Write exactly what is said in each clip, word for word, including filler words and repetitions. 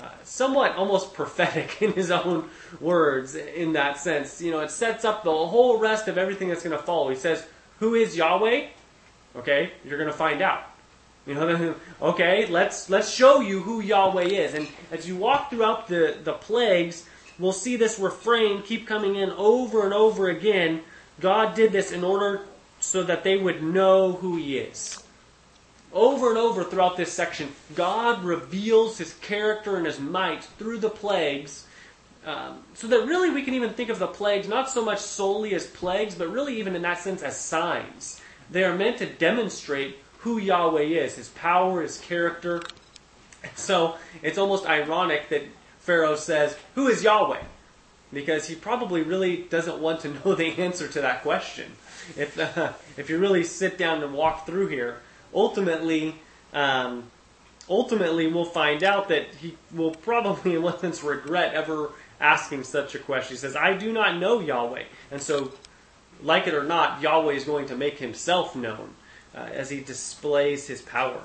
uh, somewhat almost prophetic in his own words in that sense. You know, it sets up the whole rest of everything that's going to follow. He says, who is Yahweh? Okay, you're going to find out. You know, okay, let's let's show you who Yahweh is. And as you walk throughout the, the plagues, we'll see this refrain keep coming in over and over again. God did this in order so that they would know who He is. Over and over throughout this section, God reveals His character and His might through the plagues, um, so that really we can even think of the plagues not so much solely as plagues, but really even in that sense as signs. They are meant to demonstrate who Yahweh is, His power, His character. So it's almost ironic that Pharaoh says, who is Yahweh? Because he probably really doesn't want to know the answer to that question. If uh, if you really sit down and walk through here, ultimately, um, ultimately we'll find out that he will probably, in one sense, regret ever asking such a question. He says, I do not know Yahweh. And so, like it or not, Yahweh is going to make Himself known uh, as He displays His power.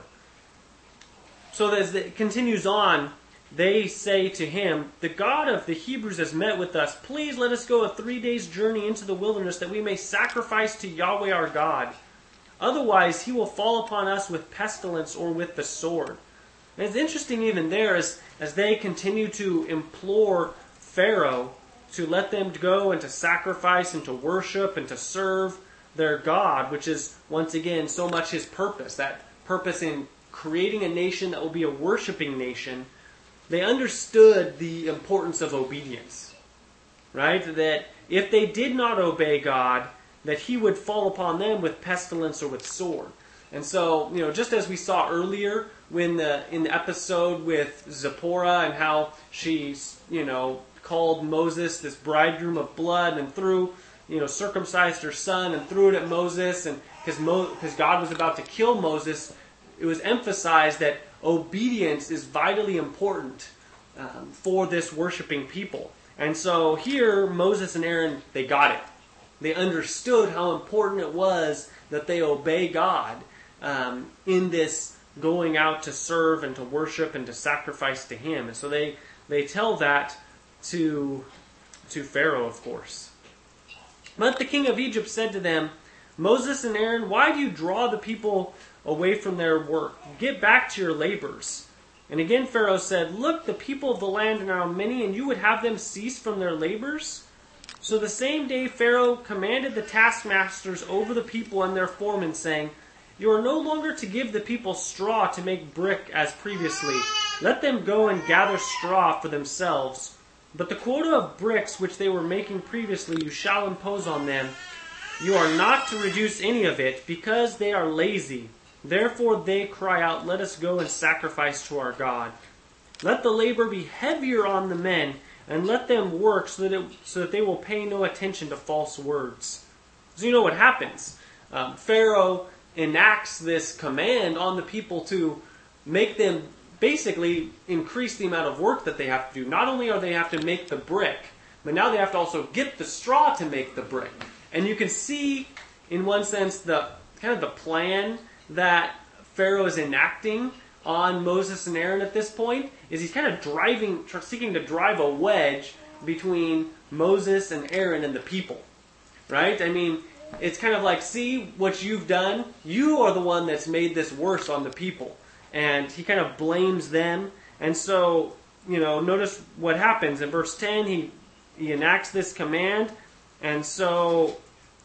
So as it continues on, they say to him, the God of the Hebrews has met with us. Please let us go a three days journey into the wilderness that we may sacrifice to Yahweh our God. Otherwise, He will fall upon us with pestilence or with the sword. And it's interesting even there as, as they continue to implore Pharaoh to let them go and to sacrifice and to worship and to serve their God, which is, once again, so much His purpose. That purpose in creating a nation that will be a worshiping nation. They understood the importance of obedience, right? That if they did not obey God, that He would fall upon them with pestilence or with sword. And so, you know, just as we saw earlier when the in the episode with Zipporah and how she, you know, called Moses this bridegroom of blood and threw, you know, circumcised her son and threw it at Moses, and because Mo, because God was about to kill Moses, it was emphasized that obedience is vitally important um, for this worshiping people. And so here, Moses and Aaron, they got it. They understood how important it was that they obey God um, in this going out to serve and to worship and to sacrifice to Him. And so they, they tell that to, to Pharaoh, of course. But the king of Egypt said to them, Moses and Aaron, why do you draw the people away from their work? Get back to your labors. And again Pharaoh said, look, the people of the land are now many, and you would have them cease from their labors? So the same day Pharaoh commanded the taskmasters over the people and their foremen, saying, you are no longer to give the people straw to make brick as previously. Let them go and gather straw for themselves. But the quota of bricks which they were making previously you shall impose on them. You are not to reduce any of it, because they are lazy. Therefore they cry out, let us go and sacrifice to our God. Let the labor be heavier on the men, and let them work so that, it, so that they will pay no attention to false words. So you know what happens. Um, Pharaoh enacts this command on the people to make them basically increase the amount of work that they have to do. Not only are they have to make the brick, but now they have to also get the straw to make the brick. And you can see, in one sense, the kind of the plan that Pharaoh is enacting on Moses and Aaron at this point is he's kind of driving, seeking to drive a wedge between Moses and Aaron and the people, right? I mean, it's kind of like, see what you've done? You are the one that's made this worse on the people. And he kind of blames them. And so, you know, notice what happens. In verse ten, he, he enacts this command. And so,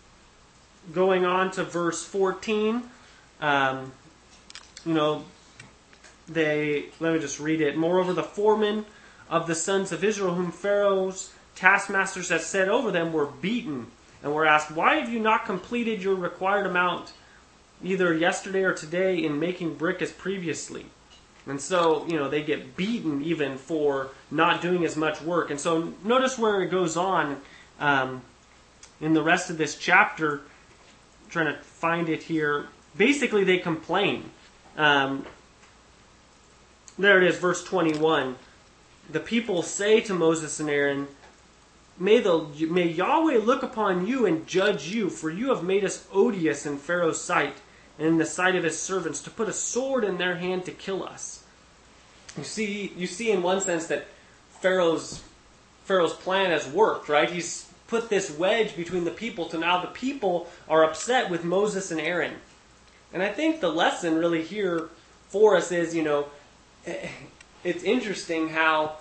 going on to verse fourteen, um, you know, they, let me just read it. Moreover, the foremen of the sons of Israel, whom Pharaoh's taskmasters had set over them, were beaten and were asked, why have you not completed your required amount either yesterday or today in making brick as previously? And so, you know, they get beaten even for not doing as much work. And so notice where it goes on um, in the rest of this chapter. I'm trying to find it here. Basically, they complain. Um, there it is, verse twenty-one. The people say to Moses and Aaron, May, the, may Yahweh look upon you and judge you, for you have made us odious in Pharaoh's sight and in the sight of his servants, to put a sword in their hand to kill us. you see, you see in one sense that Pharaoh's Pharaoh's plan has worked, right? He's put this wedge between the people, so now the people are upset with Moses and Aaron. And I think the lesson really here for us is, you know, it's interesting how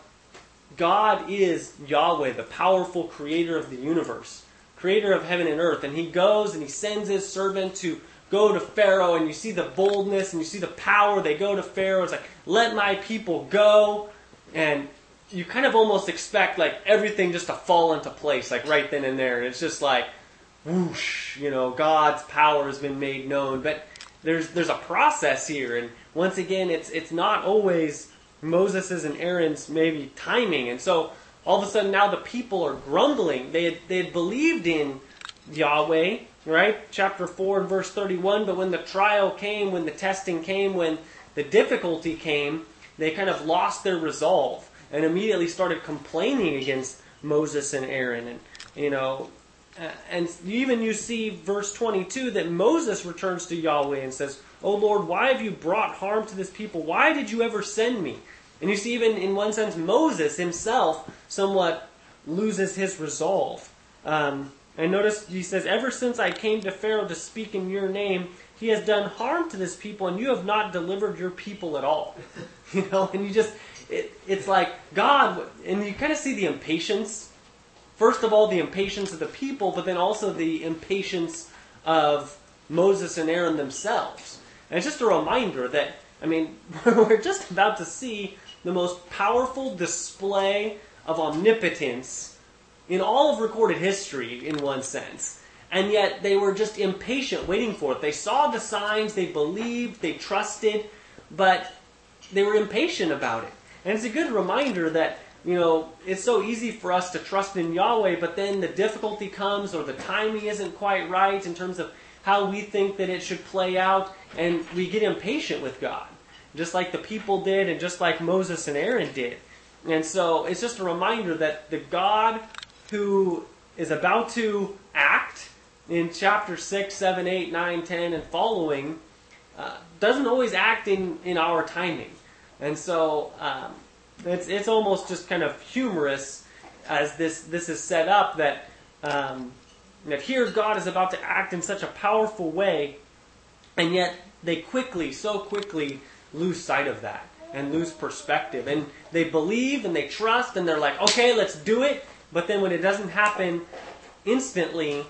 God is Yahweh, the powerful creator of the universe, creator of heaven and earth. And he goes and he sends his servant to go to Pharaoh, and you see the boldness and you see the power. They go to Pharaoh. It's like, let my people go. And you kind of almost expect like everything just to fall into place, like right then and there. And it's just like, whoosh, you know, God's power has been made known. But there's there's a process here. And once again, it's it's not always Moses' and Aaron's maybe timing. And so all of a sudden now the people are grumbling. They had, they had believed in Yahweh, right? Chapter four and verse thirty-one. But when the trial came, when the testing came, when the difficulty came, they kind of lost their resolve and immediately started complaining against Moses and Aaron. And, you know, uh, and even you see verse twenty-two that Moses returns to Yahweh and says, "O Lord, why have you brought harm to this people? Why did you ever send me?" And you see even in one sense Moses himself somewhat loses his resolve. Um, and notice he says, "Ever since I came to Pharaoh to speak in your name, he has done harm to this people, and you have not delivered your people at all." You know, and you just, it, it's like God, and you kind of see the impatience. First of all, the impatience of the people, but then also the impatience of Moses and Aaron themselves. And it's just a reminder that, I mean, we're just about to see the most powerful display of omnipotence in all of recorded history, in one sense. And yet they were just impatient, waiting for it. They saw the signs, they believed, they trusted, but they were impatient about it. And it's a good reminder that, you know, it's so easy for us to trust in Yahweh, but then the difficulty comes or the timing isn't quite right in terms of how we think that it should play out, and we get impatient with God, just like the people did and just like Moses and Aaron did. And so it's just a reminder that the God who is about to act in chapter six, seven, eight, nine, ten, and following uh, doesn't always act in, in our timing. And so um, it's it's almost just kind of humorous as this, this is set up that um, that here God is about to act in such a powerful way, and yet they quickly, so quickly lose sight of that and lose perspective. And they believe and they trust and they're like, okay, let's do it. But then when it doesn't happen instantly,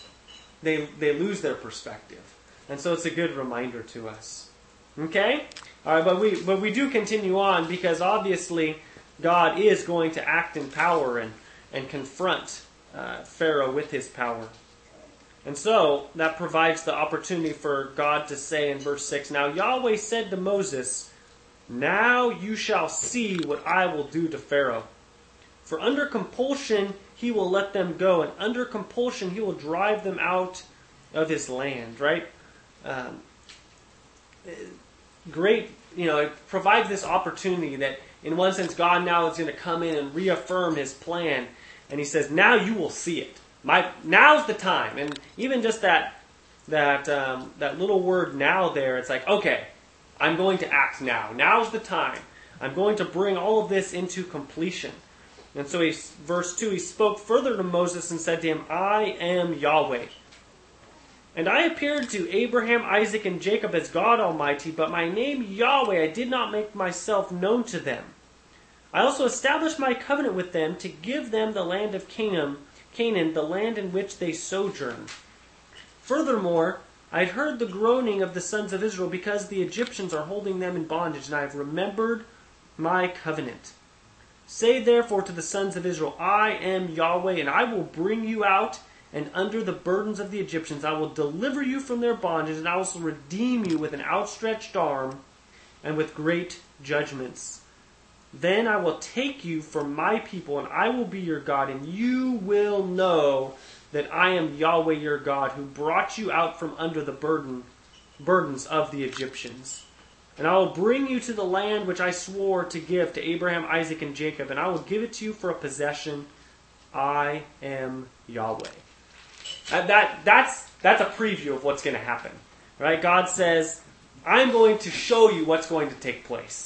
they they lose their perspective. And so it's a good reminder to us. Okay? All right, but we but we do continue on because obviously God is going to act in power and, and confront uh, Pharaoh with his power. And so that provides the opportunity for God to say in verse six, "Now Yahweh said to Moses, 'Now you shall see what I will do to Pharaoh. For under compulsion he will let them go, and under compulsion he will drive them out of his land.'" Right? Um, great, you know, it provides this opportunity that in one sense God now is going to come in and reaffirm his plan. And he says, now you will see it. My now's the time. And even just that that um, that little word "now" there, it's like, okay, I'm going to act now. Now's the time. I'm going to bring all of this into completion. And so he, verse two, he spoke further to Moses and said to him, "I am Yahweh. And I appeared to Abraham, Isaac, and Jacob as God Almighty, but my name Yahweh I did not make myself known to them. I also established my covenant with them to give them the land of Canaan, Canaan, the land in which they sojourned. Furthermore, I had heard the groaning of the sons of Israel because the Egyptians are holding them in bondage, and I have remembered my covenant. Say therefore to the sons of Israel, I am Yahweh, and I will bring you out, and under the burdens of the Egyptians I will deliver you from their bondage, and I will also redeem you with an outstretched arm and with great judgments. Then I will take you for my people, and I will be your God, and you will know that I am Yahweh your God, who brought you out from under the burden, burdens of the Egyptians. And I will bring you to the land which I swore to give to Abraham, Isaac, and Jacob, and I will give it to you for a possession. I am Yahweh." Uh, that, that's, that's a preview of what's going to happen. Right? God says, I'm going to show you what's going to take place.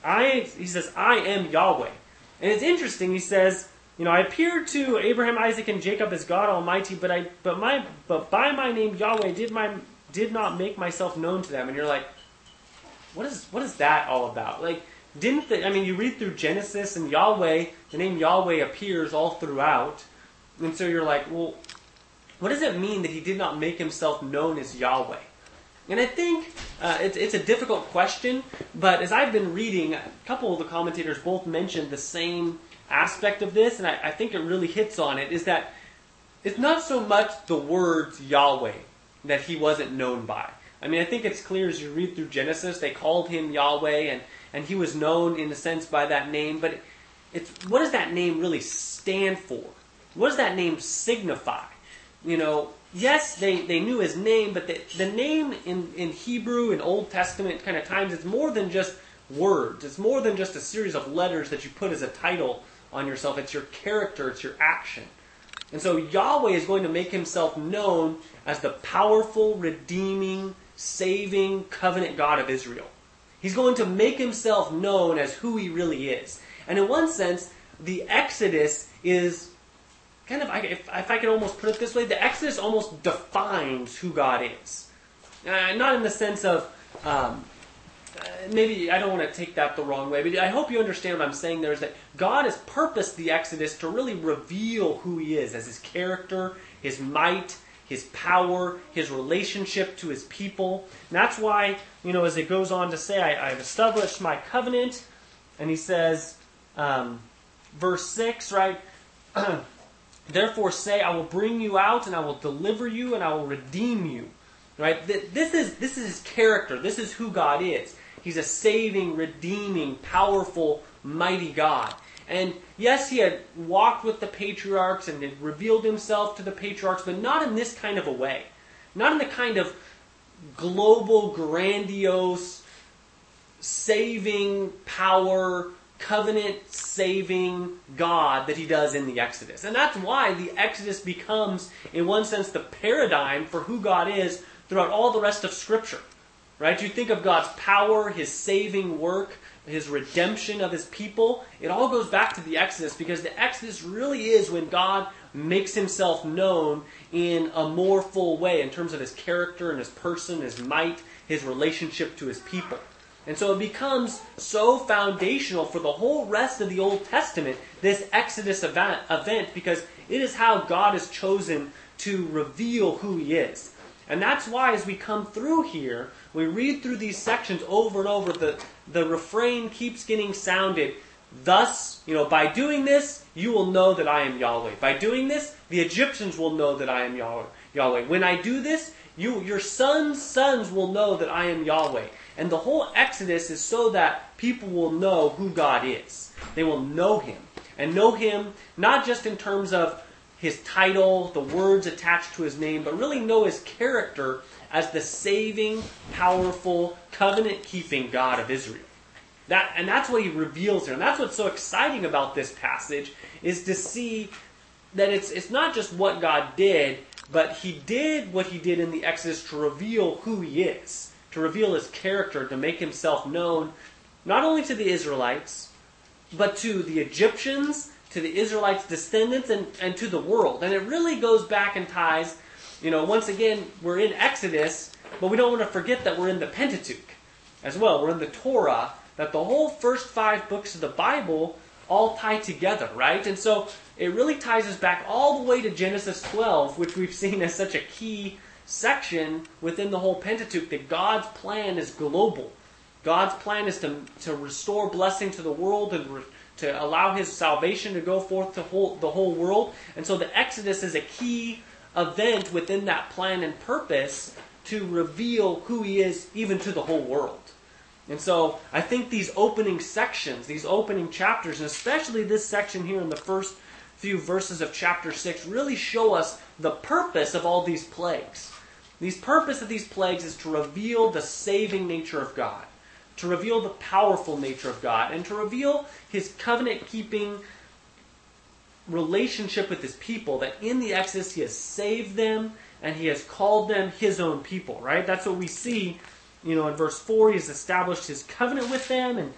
I, he says, I am Yahweh. And it's interesting, he says, you know, I appeared to Abraham, Isaac, and Jacob as God Almighty, but I, but my, but by my name Yahweh did my, did not make myself known to them. And you're like, what is, what is that all about? Like, didn't the, I mean, you read through Genesis and Yahweh, the name Yahweh appears all throughout, and so you're like, well, what does it mean that he did not make himself known as Yahweh? And I think uh, it's, it's a difficult question, but as I've been reading, a couple of the commentators both mentioned the same aspect of this, and I, I think it really hits on it, is that it's not so much the words Yahweh that he wasn't known by. I mean, I think it's clear as you read through Genesis, they called him Yahweh, and, and he was known in a sense by that name, but it, it's what does that name really stand for? What does that name signify? You know, yes, they, they knew his name, but the, the name in, in Hebrew and Old Testament kind of times, it's more than just words. It's more than just a series of letters that you put as a title on yourself. It's your character, it's your action. And so Yahweh is going to make himself known as the powerful, redeeming, saving, covenant God of Israel. He's going to make himself known as who he really is. And in one sense, the Exodus is kind of, if, if I could almost put it this way, the Exodus almost defines who God is. Uh, not in the sense of, um, uh, maybe I don't want to take that the wrong way, but I hope you understand what I'm saying there is that God has purposed the Exodus to really reveal who he is as his character, his might, his power, his relationship to his people. And that's why, you know, as it goes on to say, I, I've established my covenant, and he says, um, verse six, right? Therefore say, I will bring you out, and I will deliver you, and I will redeem you. Right? This is this is his character. This is who God is. He's a saving, redeeming, powerful, mighty God. And yes, he had walked with the patriarchs and had revealed himself to the patriarchs, but not in this kind of a way. Not in the kind of global, grandiose, saving power, covenant-saving God that he does in the Exodus. And that's why the Exodus becomes, in one sense, the paradigm for who God is throughout all the rest of Scripture. Right? You think of God's power, his saving work, his redemption of his people. It all goes back to the Exodus, because the Exodus really is when God makes himself known in a more full way in terms of his character and his person, his might, his relationship to his people. And so it becomes so foundational for the whole rest of the Old Testament, this Exodus event, event because it is how God has chosen to reveal who he is. And that's why as we come through here, we read through these sections over and over, the, the refrain keeps getting sounded. Thus, you know, by doing this, you will know that I am Yahweh. By doing this, the Egyptians will know that I am Yahweh. When I do this, you, your sons' sons will know that I am Yahweh. And the whole Exodus is so that people will know who God is. They will know him. And know him not just in terms of his title, the words attached to his name, but really know his character as the saving, powerful, covenant-keeping God of Israel. That, and that's what he reveals here. And that's what's so exciting about this passage, is to see that it's, it's not just what God did, but he did what he did in the Exodus to reveal who he is, to reveal his character, to make himself known not only to the Israelites, but to the Egyptians, to the Israelites' descendants, and, and to the world. And it really goes back and ties, you know, once again, we're in Exodus, but we don't want to forget that we're in the Pentateuch as well. We're in the Torah, that the whole first five books of the Bible all tie together, right? And so it really ties us back all the way to Genesis twelve, which we've seen as such a key section within the whole Pentateuch, that God's plan is global. God's plan is to, to restore blessing to the world and re, to allow his salvation to go forth to whole, the whole world. And so the Exodus is a key event within that plan and purpose to reveal who he is even to the whole world. And so I think these opening sections, these opening chapters, and especially this section here in the first few verses of chapter six, really show us the purpose of all these plagues. The purpose of these plagues is to reveal the saving nature of God, to reveal the powerful nature of God, and to reveal his covenant-keeping relationship with his people, that in the Exodus he has saved them and he has called them his own people, right? That's what we see, you know, in verse four. He has established his covenant with them, and,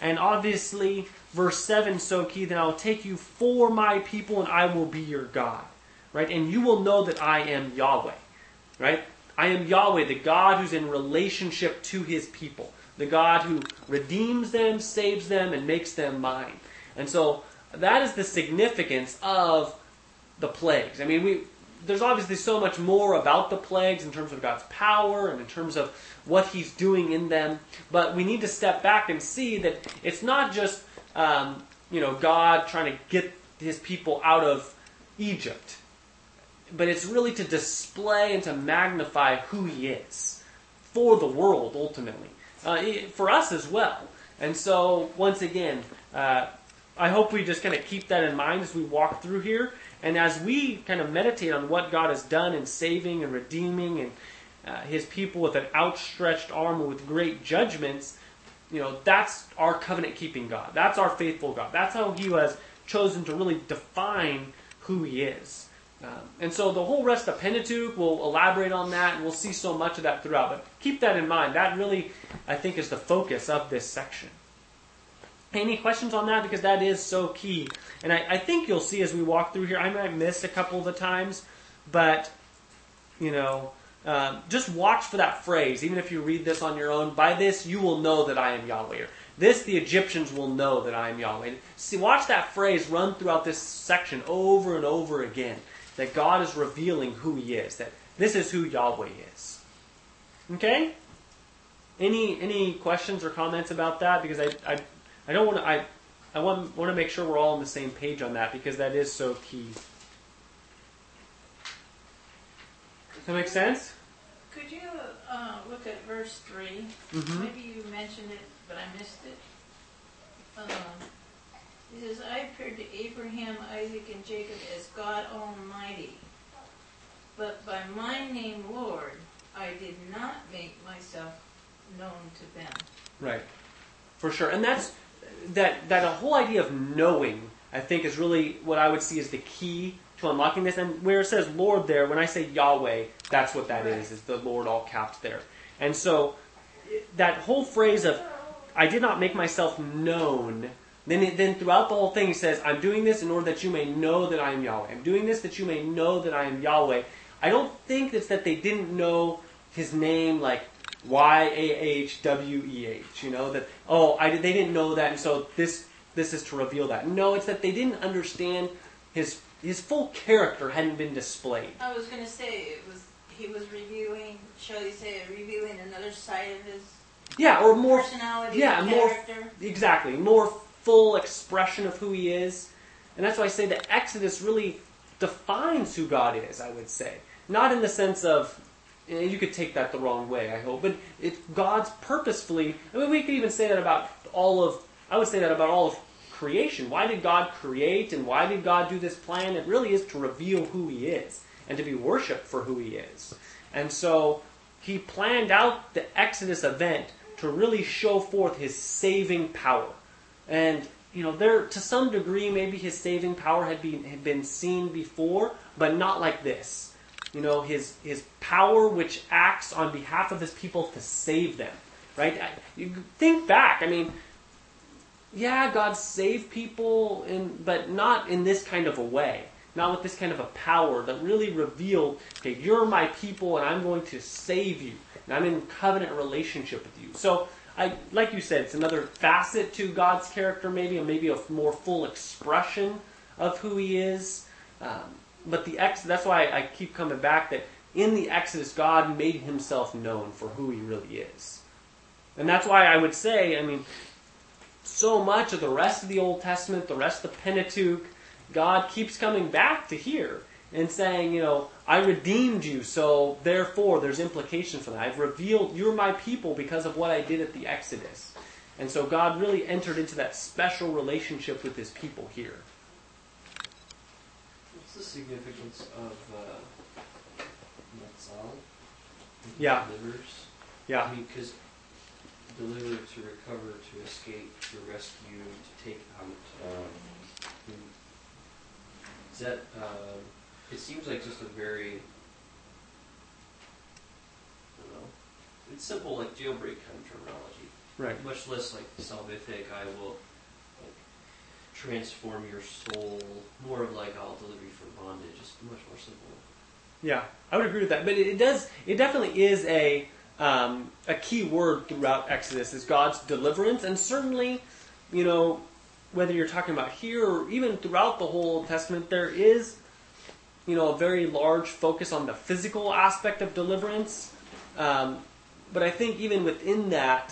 And obviously, verse seven is so key, then I will take you for my people and I will be your God. Right? And you will know that I am Yahweh. Right? I am Yahweh, the God who's in relationship to his people. The God who redeems them, saves them, and makes them mine. And so that is the significance of the plagues. I mean, we there's obviously so much more about the plagues in terms of God's power and in terms of what he's doing in them. But we need to step back and see that it's not just um, you know God trying to get his people out of Egypt. But it's really to display and to magnify who he is for the world, ultimately. Uh, for us as well. And so, once again, uh, I hope we just kind of keep that in mind as we walk through here. And as we kind of meditate on what God has done in saving and redeeming and uh, his people with an outstretched arm and with great judgments, you know, that's our covenant-keeping God. That's our faithful God. That's how he has chosen to really define who he is. Um, and so the whole rest of Pentateuch will elaborate on that, and we'll see so much of that throughout. But keep that in mind. That really, I think, is the focus of this section. Any questions on that? Because that is so key. And I, I think you'll see as we walk through here, I might miss a couple of the times, but, you know, um, just watch for that phrase. Even if you read this on your own, by this you will know that I am Yahweh. Or, this the Egyptians will know that I am Yahweh. See, watch that phrase run throughout this section over and over again. That God is revealing who he is. That this is who Yahweh is. Okay? Any any questions or comments about that? Because I I, I don't want to I I want want to make sure we're all on the same page on that because that is so key. Does that make sense? Could you uh, look at verse three? Mm-hmm. Maybe you mentioned it, but I missed it. Um, It says, I appeared to Abraham, Isaac, and Jacob as God Almighty. But by my name, Lord, I did not make myself known to them. Right. For sure. And that's that that whole idea of knowing, I think, is really what I would see as the key to unlocking this. And where it says Lord there, when I say Yahweh, that's what that Right. is, is the Lord all capped there. And so that whole phrase of, I did not make myself known. Then, it, then throughout the whole thing, he says, I'm doing this in order that you may know that I am Yahweh. I'm doing this that you may know that I am Yahweh. I don't think it's that they didn't know his name like Y A H W E H. You know, that, oh, I, they didn't know that, and so this this is to reveal that. No, it's that they didn't understand his his full character hadn't been displayed. I was going to say, it was he was reviewing, shall you say, reviewing another side of his Yeah, or more personality yeah, and more character. exactly, more full expression of who he is. And that's why I say that Exodus really defines who God is, I would say. Not in the sense of, you could take that the wrong way, I hope, but it's God's purposefully, I mean, we could even say that about all of, I would say that about all of creation. Why did God create and why did God do this plan? It really is to reveal who he is and to be worshipped for who he is. And so he planned out the Exodus event to really show forth his saving power. And, you know, there, to some degree, maybe his saving power had been, had been seen before, but not like this. You know, his, his power which acts on behalf of his people to save them. Right? You think back, I mean, yeah, God saved people, in, but not in this kind of a way. Not with this kind of a power that really revealed, okay, you're my people and I'm going to save you. And I'm in covenant relationship with you. So, I, like you said, it's another facet to God's character, maybe, and maybe a more full expression of who he is. Um, but the ex that's why I keep coming back that in the Exodus, God made himself known for who he really is. And that's why I would say, I mean, so much of the rest of the Old Testament, the rest of the Pentateuch, God keeps coming back to here and saying, you know, I redeemed you, so therefore there's implications for that. I've revealed you're my people because of what I did at the Exodus. And so God really entered into that special relationship with his people here. What's the significance of uh, Matzal? Yeah. Delivers? Yeah. I mean, because deliver, to recover, to escape, to rescue, to take out. Um, is that... Uh, It seems like just a very, I don't know, it's simple like jailbreak kind of terminology. Right. Much less like salvific, I will like, transform your soul. More of like, I'll deliver you from bondage. It's much more simple. Yeah, I would agree with that. But it, it does, it definitely is a um, a key word throughout Exodus is God's deliverance. And certainly, you know, whether you're talking about here or even throughout the whole Old Testament, there is, you know, a very large focus on the physical aspect of deliverance. Um, but I think even within that,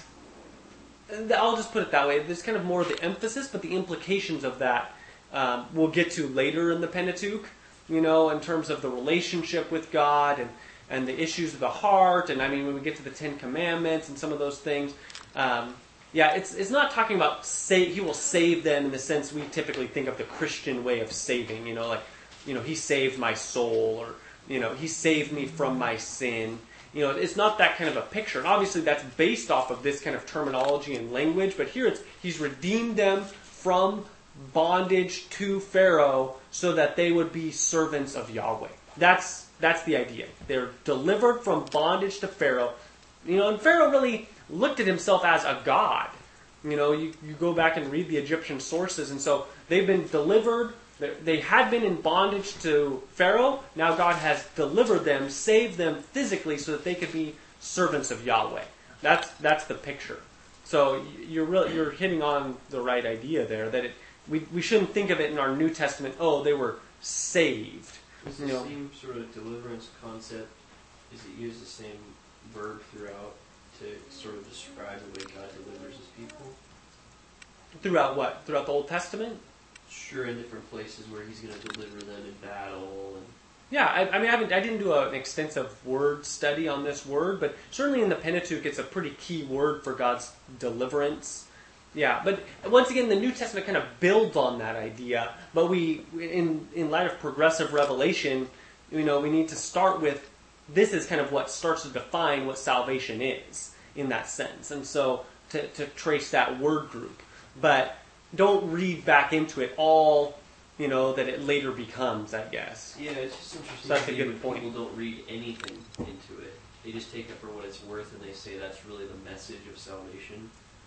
I'll just put it that way, there's kind of more of the emphasis, but the implications of that um, we'll get to later in the Pentateuch, you know, in terms of the relationship with God and, and the issues of the heart. And I mean, when we get to the Ten Commandments and some of those things, um, yeah, it's it's not talking about save, he will save them in the sense we typically think of the Christian way of saving, you know, like, you know, he saved my soul, or, you know, he saved me from my sin. You know, it's not that kind of a picture. And obviously that's based off of this kind of terminology and language, but here it's, he's redeemed them from bondage to Pharaoh so that they would be servants of Yahweh. That's that's the idea. They're delivered from bondage to Pharaoh. You know, and Pharaoh really looked at himself as a god. You know, you, you go back and read the Egyptian sources, and so they've been delivered. They had been in bondage to Pharaoh. Now God has delivered them, saved them physically so that they could be servants of Yahweh. That's that's the picture. So you're really, you're hitting on the right idea there, that it, we we shouldn't think of it in our New Testament, oh, they were saved. Is You the know, same sort of deliverance concept, is it used the same verb throughout to sort of describe the way God delivers his people? throughout what? Throughout the Old Testament? Sure, in different places where he's going to deliver them in battle. And Yeah, I, I mean, I, haven't, I didn't do a, an extensive word study on this word, but certainly in the Pentateuch, it's a pretty key word for God's deliverance. Yeah, but once again, the New Testament kind of builds on that idea. But we, in in light of progressive revelation, you know, we need to start with this is kind of what starts to define what salvation is in that sense, and so to to trace that word group, but don't read back into it all, you know, that it later becomes, I guess. yeah, it's just interesting. That's to a see good when point. People don't read anything into it. They just take it for what it's worth, and they say that's really the message of salvation.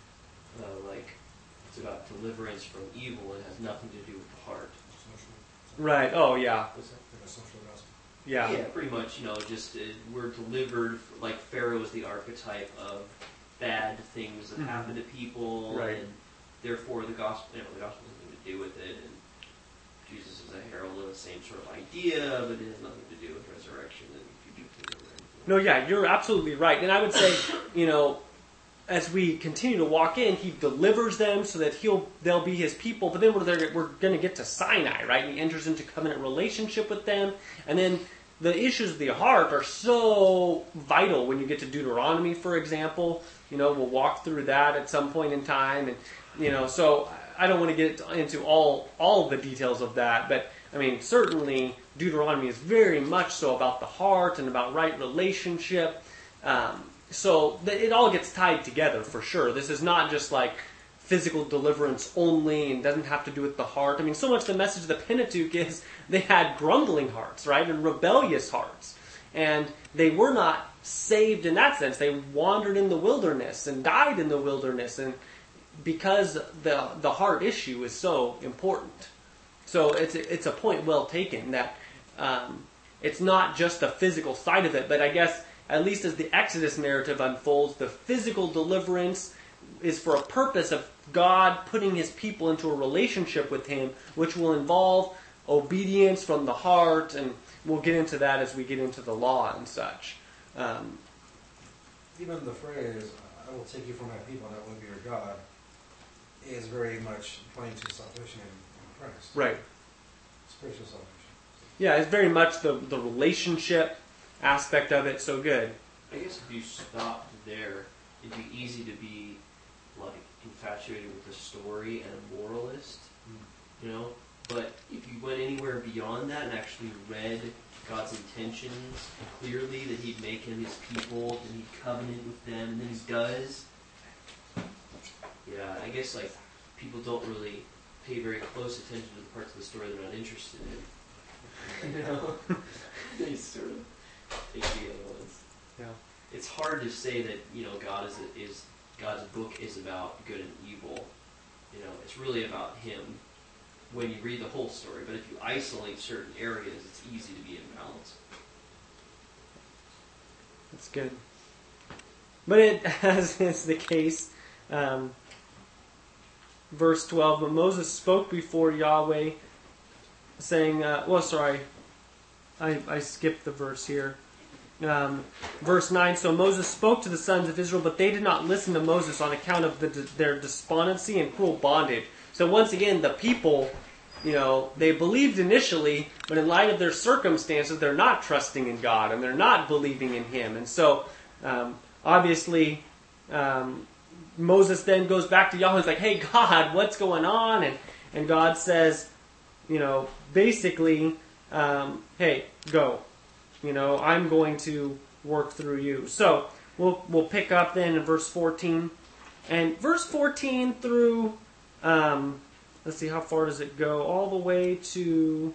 Uh, like, it's about deliverance from evil and has nothing to do with the heart. Right. Oh, yeah. What's that? Like a social gospel. Yeah. Yeah, pretty much, you know, just uh, we're delivered, like Pharaoh is the archetype of bad things that Mhm. happen to people, Right. and therefore the gospel, you know, the gospel has nothing to do with it, and Jesus is a herald of the same sort of idea, but it has nothing to do with resurrection and future kingdom or anything. No, yeah, you're absolutely right. And I would say, you know, as we continue to walk in, he delivers them so that he'll they'll be his people. But then we're there, we're going to get to Sinai, right? And he enters into covenant relationship with them, and then the issues of the heart are so vital when you get to Deuteronomy, for example. You know, we'll walk through that at some point in time, and you know, so I don't want to get into all all of the details of that, but I mean, certainly Deuteronomy is very much so about the heart and about right relationship. Um, so th- it all gets tied together for sure. This is not just like physical deliverance only and doesn't have to do with the heart. I mean, so much the message of the Pentateuch is they had grumbling hearts, right, and rebellious hearts. And they were not saved in that sense. They wandered in the wilderness and died in the wilderness, and because the the heart issue is so important. So it's a, it's a point well taken that um, it's not just the physical side of it, but I guess at least as the Exodus narrative unfolds, the physical deliverance is for a purpose of God putting his people into a relationship with him, which will involve obedience from the heart, and we'll get into that as we get into the law and such. Um, Even the phrase, I will take you from my people and I will be your God, is very much pointing to salvation in, in Christ. right. Spiritual salvation. Yeah, it's very much the, the relationship aspect of it, so good. I guess if you stopped there, it'd be easy to be like infatuated with the story and a moralist, you know. But if you went anywhere beyond that and actually read God's intentions clearly, that he'd make him his people, and he'd covenant with them, and then he does. Yeah, I guess like people don't really pay very close attention to the parts of the story they're not interested in. You know, they sort of take the other ones. Yeah. It's hard to say that, you know, God is is God's book is about good and evil. You know, it's really about him when you read the whole story. But if you isolate certain areas, it's easy to be imbalanced. That's good. But it, as is the case, um, verse twelve, but Moses spoke before Yahweh, saying, uh, well, sorry, I, I skipped the verse here. Um, verse nine, so Moses spoke to the sons of Israel, but they did not listen to Moses on account of the, their despondency and cruel bondage. So once again, the people, you know, they believed initially, but in light of their circumstances, they're not trusting in God, and they're not believing in Him. And so, um, obviously, um, Moses then goes back to Yahweh, and is like, hey, God, what's going on? And, and God says, you know, basically, um, hey, go. You know, I'm going to work through you. So, we'll we'll pick up then in verse fourteen. And verse fourteen through, um, let's see, how far does it go? All the way to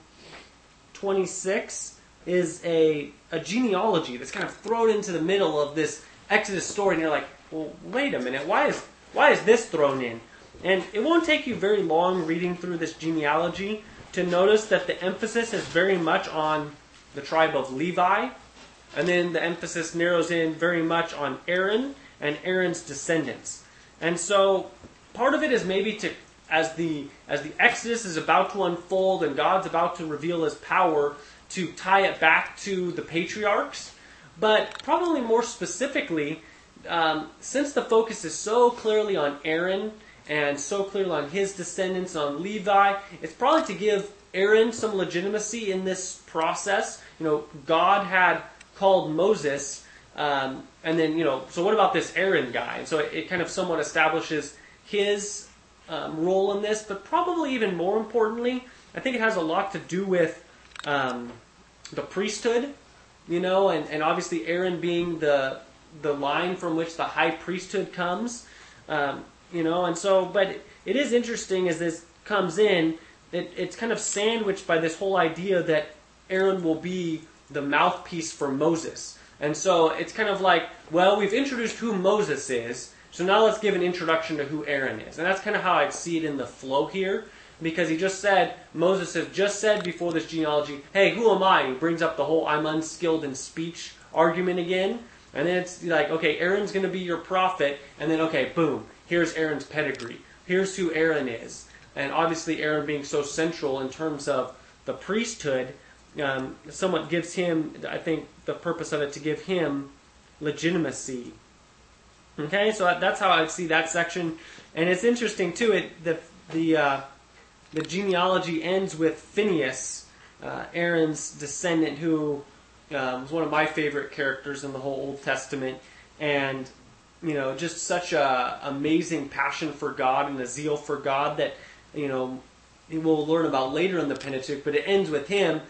twenty-six is a, a genealogy that's kind of thrown into the middle of this Exodus story. And you're like, well, wait a minute, why is why is this thrown in? And it won't take you very long reading through this genealogy to notice that the emphasis is very much on the tribe of Levi, and then the emphasis narrows in very much on Aaron and Aaron's descendants. And so part of it is maybe to, as the as the Exodus is about to unfold and God's about to reveal His power, to tie it back to the patriarchs. But probably more specifically, um, since the focus is so clearly on Aaron and so clearly on his descendants, on Levi, it's probably to give Aaron some legitimacy in this process. You know, God had called Moses, um, and then, you know, so what about this Aaron guy? And so it, it kind of somewhat establishes his um, role in this, but probably even more importantly, I think it has a lot to do with um, the priesthood, you know, and, and obviously Aaron being the the line from which the high priesthood comes, um, you know, and so, but it, it is interesting as this comes in, It, it's kind of sandwiched by this whole idea that Aaron will be the mouthpiece for Moses. And so it's kind of like, well, we've introduced who Moses is, so now let's give an introduction to who Aaron is. And that's kind of how I'd see it in the flow here, because he just said, Moses has just said before this genealogy, hey, who am I? He brings up the whole I'm unskilled in speech argument again. And then it's like, okay, Aaron's going to be your prophet. And then, okay, boom, here's Aaron's pedigree. Here's who Aaron is. And obviously Aaron being so central in terms of the priesthood, um, somewhat gives him, I think, the purpose of it to give him legitimacy. Okay, so that's how I see that section. And it's interesting, too, it the the uh, the genealogy ends with Phinehas, uh, Aaron's descendant, who um, was one of my favorite characters in the whole Old Testament. And, you know, just such a amazing passion for God and a zeal for God that, you know, we'll learn about later in the Pentateuch, but it ends with him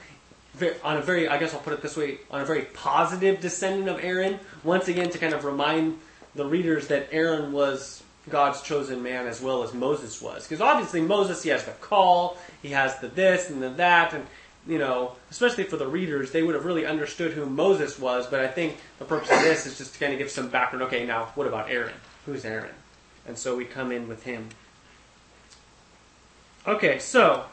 on a very, I guess I'll put it this way, on a very positive descendant of Aaron, once again to kind of remind the readers that Aaron was God's chosen man as well as Moses was. Because obviously Moses, he has the call, he has the this and the that, and, you know, especially for the readers, they would have really understood who Moses was, but I think the purpose of this is just to kind of give some background. Okay, now, what about Aaron? Who's Aaron? And so we come in with him. Okay, so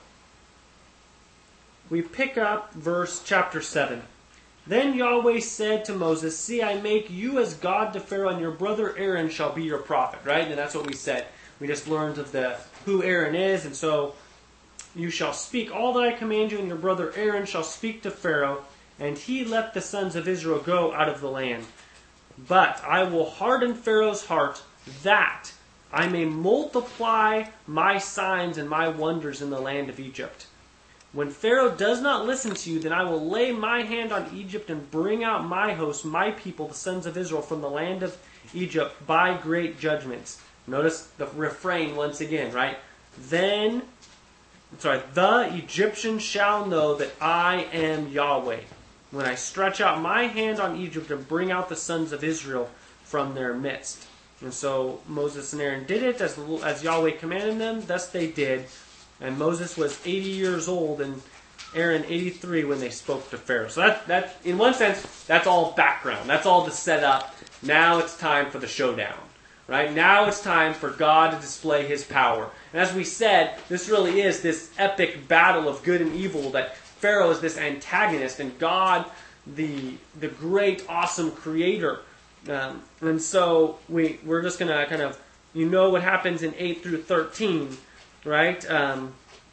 we pick up verse chapter seven. Then Yahweh said to Moses, see, I make you as God to Pharaoh, and your brother Aaron shall be your prophet. Right? And that's what we said. We just learned of the who Aaron is, and so you shall speak all that I command you, and your brother Aaron shall speak to Pharaoh, and he let the sons of Israel go out of the land. But I will harden Pharaoh's heart, that I may multiply my signs and my wonders in the land of Egypt. When Pharaoh does not listen to you, then I will lay my hand on Egypt and bring out my host, my people, the sons of Israel, from the land of Egypt by great judgments. Notice the refrain once again, right? Then, sorry, the Egyptians shall know that I am Yahweh, when I stretch out my hand on Egypt and bring out the sons of Israel from their midst. And so Moses and Aaron did it as, as Yahweh commanded them. Thus they did. And Moses was eighty years old and Aaron eighty-three when they spoke to Pharaoh. So that, that, in one sense, that's all background. That's all to set up. Now it's time for the showdown. Right? Now it's time for God to display his power. And as we said, this really is this epic battle of good and evil, that Pharaoh is this antagonist and God, the the great, awesome creator. Um, and so we, we're just going to kind of, you know what happens in eight through thirteen, right? Um,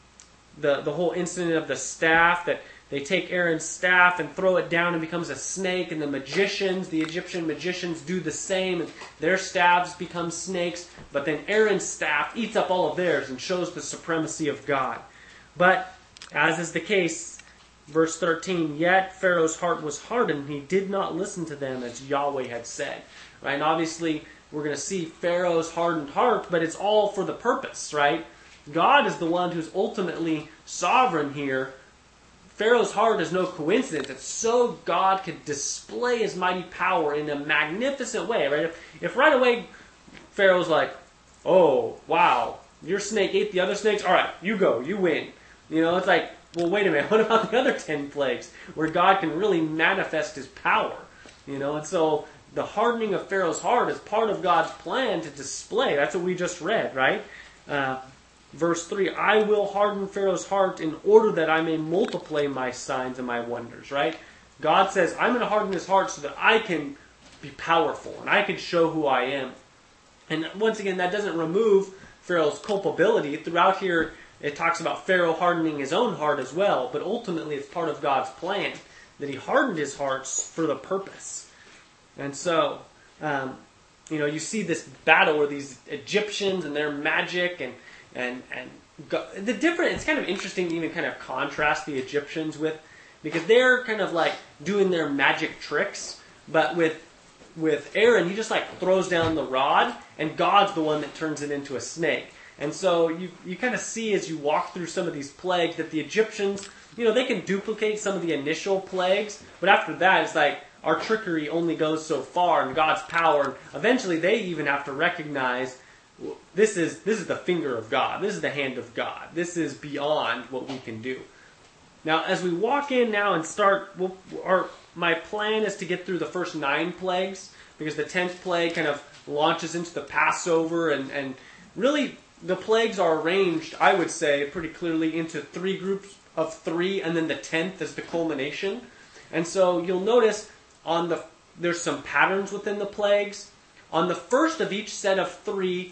the, the whole incident of the staff, that they take Aaron's staff and throw it down and becomes a snake, and the magicians, the Egyptian magicians, do the same, and their staffs become snakes, but then Aaron's staff eats up all of theirs and shows the supremacy of God. But, as is the case, verse thirteen, yet Pharaoh's heart was hardened, he did not listen to them as Yahweh had said. Right? And obviously, we're going to see Pharaoh's hardened heart, but it's all for the purpose, right? God is the one who's ultimately sovereign here. Pharaoh's heart is no coincidence. It's so God could display his mighty power in a magnificent way, right? If, if right away Pharaoh's like, oh, wow, your snake ate the other snakes? All right, you go, you win. You know, it's like, well, wait a minute, what about the other ten plagues where God can really manifest his power? You know, and so the hardening of Pharaoh's heart is part of God's plan to display. That's what we just read, right? Uh, Verse three, I will harden Pharaoh's heart in order that I may multiply my signs and my wonders, right? God says, I'm going to harden his heart so that I can be powerful and I can show who I am. And once again, that doesn't remove Pharaoh's culpability. Throughout here, it talks about Pharaoh hardening his own heart as well, but ultimately it's part of God's plan that he hardened his hearts for the purpose. And so, um, you know, you see this battle where these Egyptians and their magic and And and go, the different, it's kind of interesting to even kind of contrast the Egyptians with, because they're kind of like doing their magic tricks, but with with Aaron, he just like throws down the rod, and God's the one that turns it into a snake. And so you you kind of see as you walk through some of these plagues that the Egyptians, you know, they can duplicate some of the initial plagues, but after that it's like our trickery only goes so far, and God's power, and eventually they even have to recognize This is this is the finger of God. This is the hand of God. This is beyond what we can do. Now, as we walk in now and start, we'll, our, my plan is to get through the first nine plagues, because the tenth plague kind of launches into the Passover, and, and really the plagues are arranged, I would say, pretty clearly into three groups of three, and then the tenth is the culmination. And so you'll notice on the there's some patterns within the plagues. On the first of each set of three,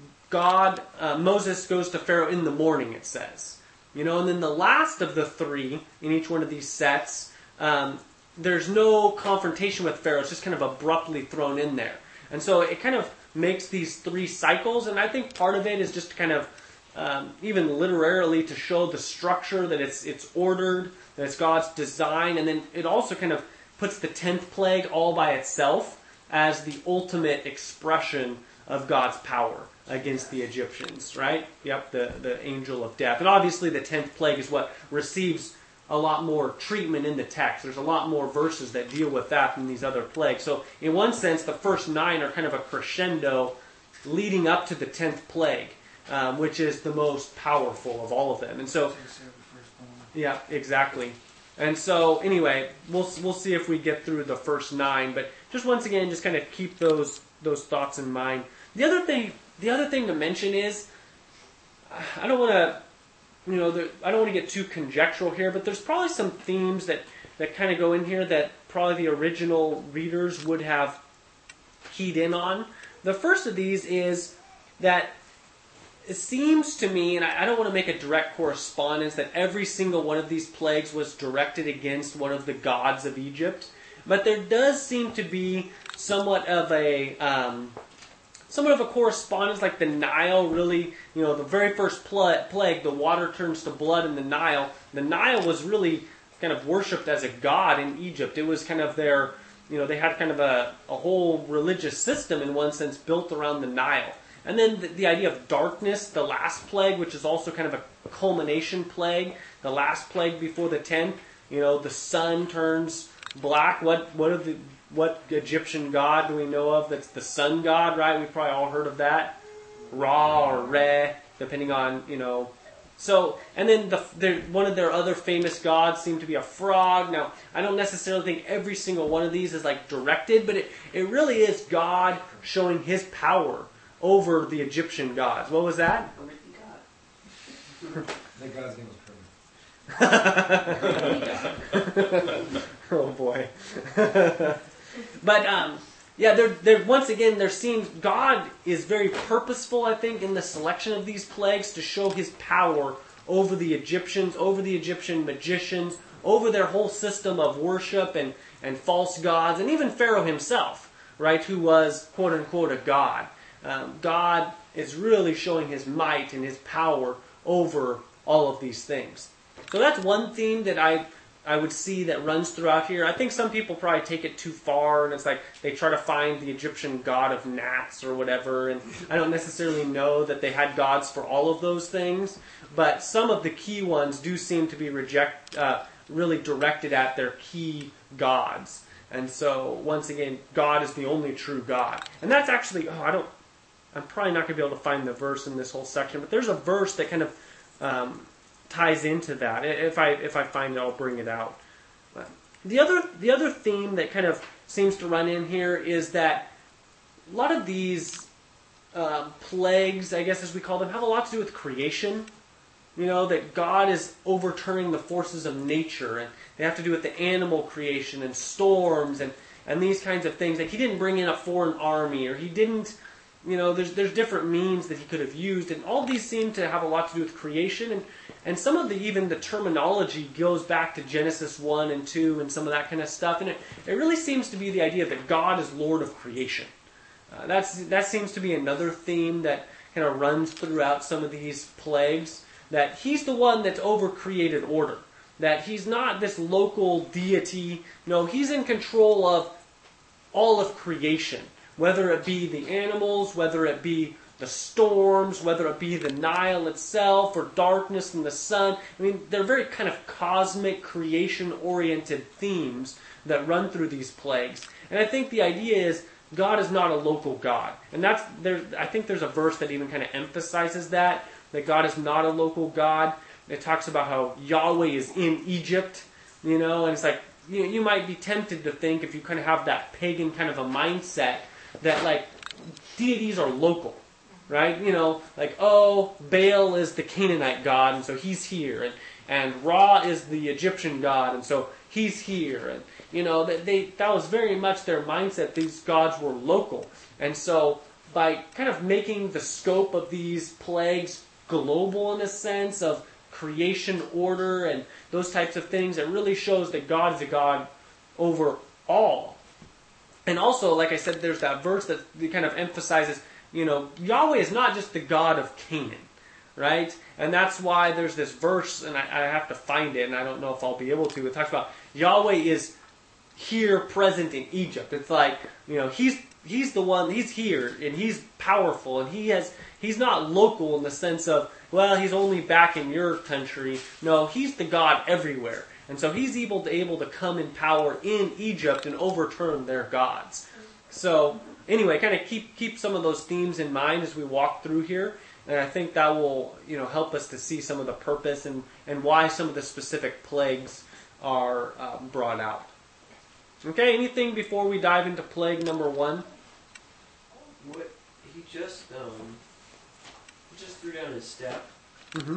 God, uh, Moses goes to Pharaoh in the morning, it says. You know, and then the last of the three in each one of these sets, um, there's no confrontation with Pharaoh. It's just kind of abruptly thrown in there. And so it kind of makes these three cycles, and I think part of it is just kind of, um, even literarily, to show the structure, that it's it's ordered, that it's God's design, and then it also kind of puts the tenth plague all by itself as the ultimate expression of God's power against the Egyptians, right? Yep, the, the angel of death. And obviously the tenth plague is what receives a lot more treatment in the text. There's a lot more verses that deal with that than these other plagues. So in one sense, the first nine are kind of a crescendo leading up to the tenth plague, um, which is the most powerful of all of them. And so, yeah, exactly. And so, anyway, we'll we'll see if we get through the first nine. But just once again, just kind of keep those those thoughts in mind. The other thing, the other thing to mention is, I don't want to, you know, there, I don't want to get too conjectural here, but there's probably some themes that that kind of go in here that probably the original readers would have keyed in on. The first of these is that it seems to me, and I don't want to make a direct correspondence, that every single one of these plagues was directed against one of the gods of Egypt. But there does seem to be somewhat of a um, somewhat of a correspondence, like the Nile really, you know, the very first pl- plague, the water turns to blood in the Nile. The Nile was really kind of worshipped as a god in Egypt. It was kind of their, you know, they had kind of a, a whole religious system in one sense built around the Nile. And then the, the idea of darkness, the last plague, which is also kind of a culmination plague, the last plague before the tenth. You know, the sun turns black. What what are the what Egyptian god do we know of that's the sun god, right? We've probably all heard of that. Ra or Re, depending on, you know. So, and then the, the one of their other famous gods seemed to be a frog. Now, I don't necessarily think every single one of these is like directed, but it, it really is God showing his power over the Egyptian gods. What was that? That God's name was Kermit. Oh boy. But um, yeah, there, there. Once again, there seems God is very purposeful, I think, in the selection of these plagues to show His power over the Egyptians, over the Egyptian magicians, over their whole system of worship and, and false gods, and even Pharaoh himself, right, who was, quote unquote, a god. Um, God is really showing His might and His power over all of these things. So that's one theme that I I would see that runs throughout here. I think some people probably take it too far, and it's like they try to find the Egyptian god of gnats or whatever, and I don't necessarily know that they had gods for all of those things, but some of the key ones do seem to be reject, uh, really directed at their key gods. And so, once again, God is the only true God. And that's actually, oh, I don't, I'm probably not going to be able to find the verse in this whole section, but there's a verse that kind of um, ties into that. If I if I find it, I'll bring it out. But the other the other theme that kind of seems to run in here is that a lot of these uh, plagues, I guess as we call them, have a lot to do with creation. You know, that God is overturning the forces of nature, and they have to do with the animal creation and storms and, and these kinds of things. Like He didn't bring in a foreign army, or He didn't, you know, there's there's different means that He could have used, and all these seem to have a lot to do with creation, and, and some of the, even the terminology goes back to Genesis one and two and some of that kind of stuff, and it, it really seems to be the idea that God is Lord of creation. Uh, that's that seems to be another theme that kind of runs throughout some of these plagues, that He's the one that's over created order, that He's not this local deity. No, He's in control of all of creation, whether it be the animals, whether it be the storms, whether it be the Nile itself, or darkness and the sun. I mean, they're very kind of cosmic, creation-oriented themes that run through these plagues. And I think the idea is God is not a local God. And that's there. I think there's a verse that even kind of emphasizes that, that God is not a local God. It talks about how Yahweh is in Egypt, you know, and it's like, you know, you might be tempted to think, if you kind of have that pagan kind of a mindset, that like deities are local, right? You know, like, oh, Baal is the Canaanite god, and so he's here, and, and Ra is the Egyptian god, and so he's here, and you know, that they that was very much their mindset. These gods were local, and so by kind of making the scope of these plagues global in a sense of creation order and those types of things, it really shows that God is a God over all. And also, like I said, there's that verse that kind of emphasizes, you know, Yahweh is not just the God of Canaan, right? And that's why there's this verse, and I, I have to find it, and I don't know if I'll be able to. It talks about Yahweh is here present in Egypt. It's like, you know, he's he's the one, he's here, and he's powerful, and he has he's not local in the sense of, well, he's only back in your country. No, he's the God everywhere. And so he's able to able to come in power in Egypt and overturn their gods. So anyway, kind of keep keep some of those themes in mind as we walk through here. And I think that will, you know, help us to see some of the purpose and, and why some of the specific plagues are uh, brought out. Okay, anything before we dive into plague number one? What he just um he just threw down his staff. Mm-hmm.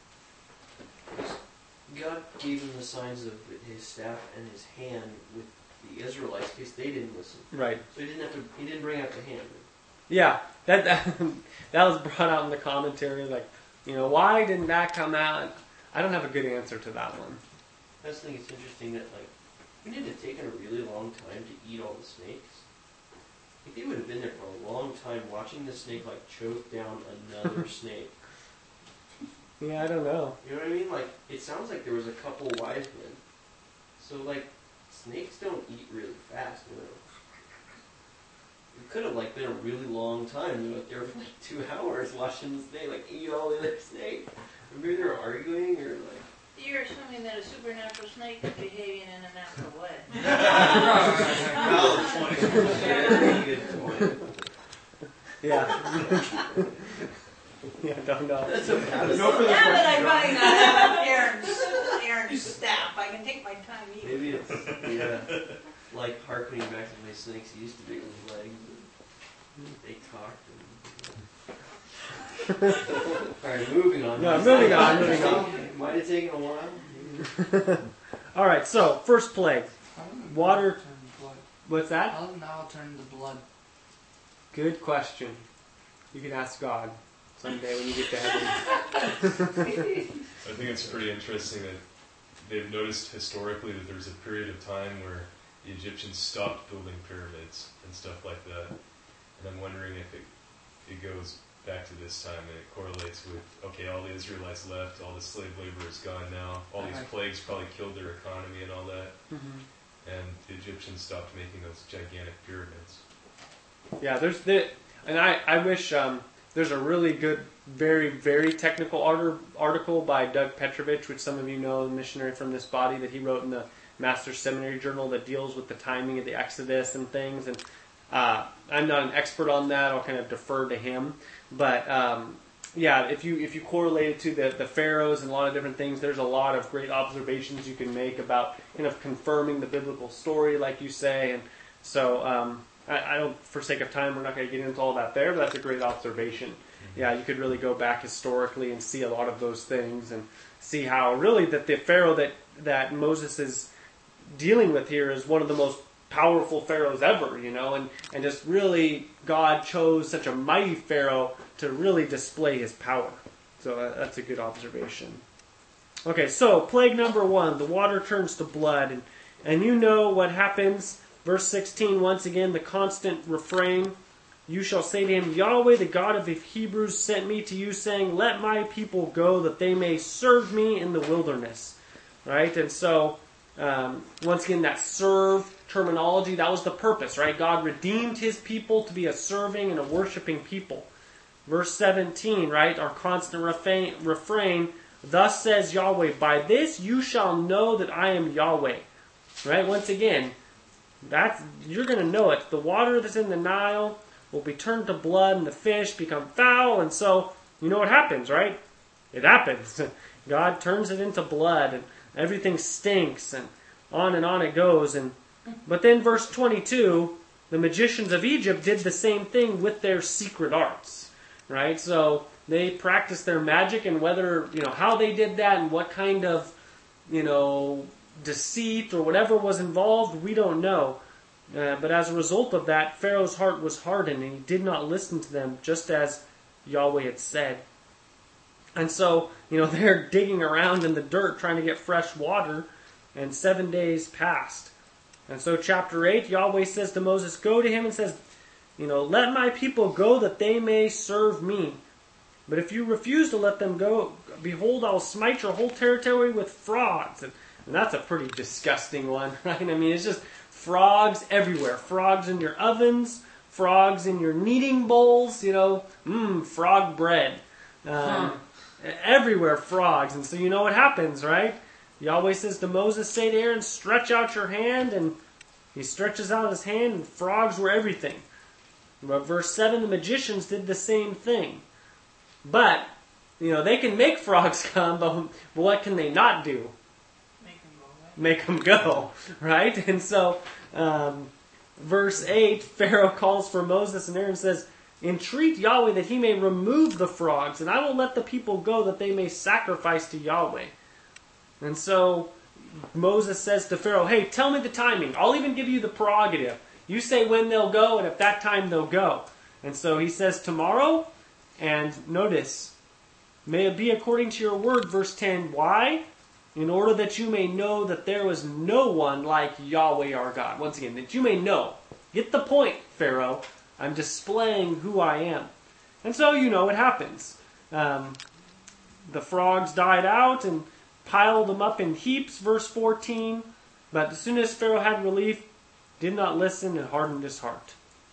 God gave him the signs of his staff and his hand with the Israelites in case they didn't listen. Right. So he didn't have to. He didn't bring out the hand. Yeah, that, that that was brought out in the commentary. Like, you know, why didn't that come out? I don't have a good answer to that one. I just think it's interesting that, like, wouldn't it have taken a really long time to eat all the snakes? Like, they would have been there for a long time watching the snake, like, choke down another snake. Yeah, I don't know. You know what I mean? Like, it sounds like there was a couple wise men. So, like, snakes don't eat really fast, you know? It could have, like, been a really long time. They were like, there for, like, two hours watching the snake, like, eat all the other snake. Maybe they were arguing, or, like... You're assuming that a supernatural snake is behaving in a natural way. Very good point. Yeah. Yeah, I don't know. That's a bad No further Now that I questions. might not have Aaron's, Aaron's staff, I can take my time eating. Maybe it's, yeah, like harkening back to the way snakes used to be with legs. And they talked. And, Alright, moving on. No, moving on, moving on. It might have taken a while. All right, so first plague. How will Water- now turn blood? What's that? How will now turn the blood? Good question. You can ask God someday when you get to heaven. I think it's pretty interesting that they've noticed historically that there's a period of time where the Egyptians stopped building pyramids and stuff like that. And I'm wondering if it, it goes back to this time and it correlates with, okay, all the Israelites left, all the slave labor is gone now, all these Okay. plagues probably killed their economy and all that, Mm-hmm. and the Egyptians stopped making those gigantic pyramids. Yeah, there's the, and I, I wish um, there's a really good, very, very technical art, article by Doug Petrovich, which some of you know, a missionary from this body, that he wrote in the Master's Seminary Journal that deals with the timing of the Exodus and things. And uh, I'm not an expert on that. I'll kind of defer to him. But um, yeah, if you if you correlate it to the, the pharaohs and a lot of different things, there's a lot of great observations you can make about kind of confirming the biblical story, like you say. And so um, I, I don't, for sake of time, we're not going to get into all that there, but that's a great observation. Yeah, you could really go back historically and see a lot of those things and see how really that the Pharaoh that, that Moses is dealing with here is one of the most powerful pharaohs ever, you know, and, and just really God chose such a mighty Pharaoh to really display his power. So uh, that's a good observation. Okay, so plague number one, the water turns to blood, and, and you know what happens. Verse sixteen, once again, the constant refrain. You shall say to him, Yahweh, the God of the Hebrews, sent me to you, saying, let my people go, that they may serve me in the wilderness. Right? And so, um, once again, that serve terminology, that was the purpose, right? God redeemed his people to be a serving and a worshiping people. Verse seventeen, right? Our constant refrain, refrain, thus says Yahweh, by this you shall know that I am Yahweh. Right? Once again, that's, you're going to know it. The water that's in the Nile will be turned to blood and the fish become foul. And so, you know what happens, right? It happens. God turns it into blood and everything stinks and on and on it goes. And but then verse twenty-two, the magicians of Egypt did the same thing with their secret arts, right? So they practiced their magic, and whether, you know, how they did that and what kind of, you know, deceit or whatever was involved, we don't know. Uh, but as a result of that, Pharaoh's heart was hardened, and he did not listen to them, just as Yahweh had said. And so, you know, they're digging around in the dirt trying to get fresh water, and seven days passed. And so chapter eight, Yahweh says to Moses, go to him and says, you know, let my people go that they may serve me. But if you refuse to let them go, behold, I will smite your whole territory with frogs. And, and that's a pretty disgusting one, right? I mean, it's just frogs everywhere. Frogs in your ovens, frogs in your kneading bowls, you know, mmm, frog bread. Um, huh. Everywhere frogs. And so you know what happens, right? Yahweh says to Moses, say to Aaron, stretch out your hand, and he stretches out his hand, and frogs were everything. But verse seven, the magicians did the same thing. But, you know, they can make frogs come, but what can they not do? Make them go away. Make them go, right? And so, um, verse eight, Pharaoh calls for Moses, and Aaron says, entreat Yahweh that he may remove the frogs, and I will let the people go that they may sacrifice to Yahweh. And so Moses says to Pharaoh, hey, tell me the timing. I'll even give you the prerogative. You say when they'll go, and at that time they'll go. And so he says tomorrow, and notice, may it be according to your word, verse ten. Why? In order that you may know that there was no one like Yahweh our God. Once again, that you may know. Get the point, Pharaoh. I'm displaying who I am. And so, you know, it happens. Um, the frogs died out and piled them up in heaps, verse fourteen. But as soon as Pharaoh had relief, did not listen and hardened his heart.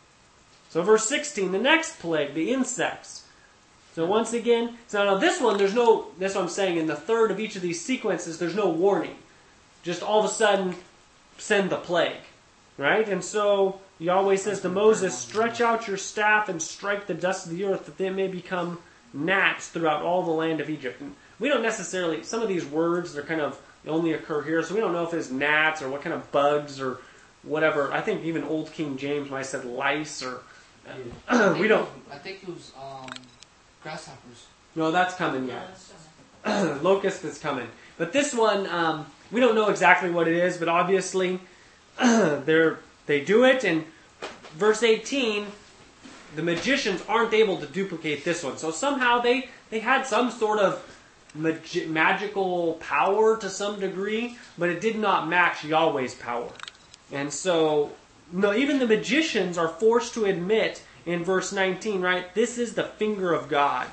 So verse sixteen, the next plague, the insects. So once again, so now this one, there's no, that's what I'm saying, in the third of each of these sequences, there's no warning. Just all of a sudden, send the plague. Right? And so Yahweh says to Moses, stretch out your staff and strike the dust of the earth, that they may become gnats throughout all the land of Egypt. And we don't necessarily, some of these words, they're kind of, they only occur here, so we don't know if it's gnats or what kind of bugs or whatever. I think even Old King James might have said lice or, uh, we don't. I think it was, um, Grasshoppers. No, that's coming Yeah, yet. that's something. Locust is coming. But this one, um, we don't know exactly what it is, but obviously they're, they do it. And verse eighteen, the magicians aren't able to duplicate this one. So somehow they, they had some sort of magi- magical power to some degree, but it did not match Yahweh's power. And so, no, even the magicians are forced to admit in verse nineteen, right, this is the finger of God.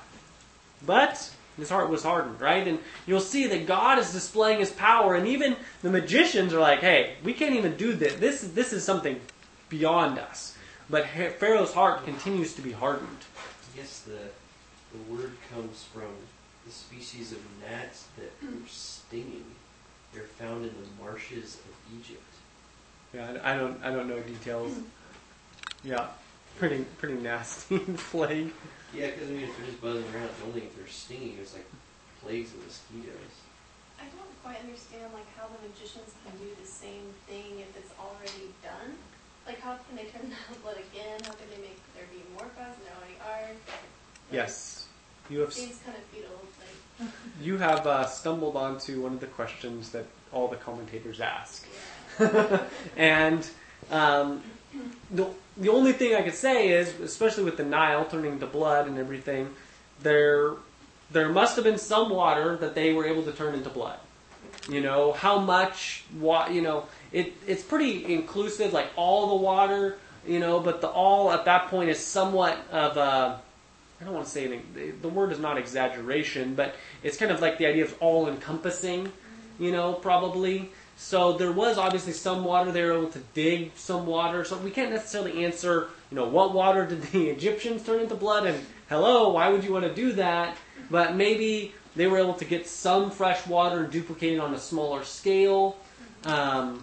But his heart was hardened, right? And you'll see that God is displaying his power, and even the magicians are like, hey, we can't even do this. This, this is something beyond us. But Pharaoh's heart continues to be hardened. I guess the the word comes from the species of gnats that are stinging. They're found in the marshes of Egypt. Yeah, I I don't, I don't know details. Yeah, pretty, pretty nasty plague. Yeah, because I mean, if they're just buzzing around, it's only if they're stinging, it's like plagues of mosquitoes. I don't quite understand like how the magicians can do the same thing if it's already done. Like how can they turn the blood again? How can they make there be more gods and there already are? Like, Yes, you have. It seems kind of futile. Like, You have uh, stumbled onto one of the questions that all the commentators ask. yeah. and um, the, the only thing I could say is, especially with the Nile turning to blood and everything, there there must have been some water that they were able to turn into blood. You know, how much, wa- you know, it it's pretty inclusive, like all the water, you know, but the all at that point is somewhat of a, I don't want to say anything, the word is not exaggeration, but it's kind of like the idea of all-encompassing, you know, probably. So there was obviously some water. They were able to dig some water. So we can't necessarily answer, you know, what water did the Egyptians turn into blood? And hello, why would you want to do that? But maybe they were able to get some fresh water and duplicate it on a smaller scale. Um,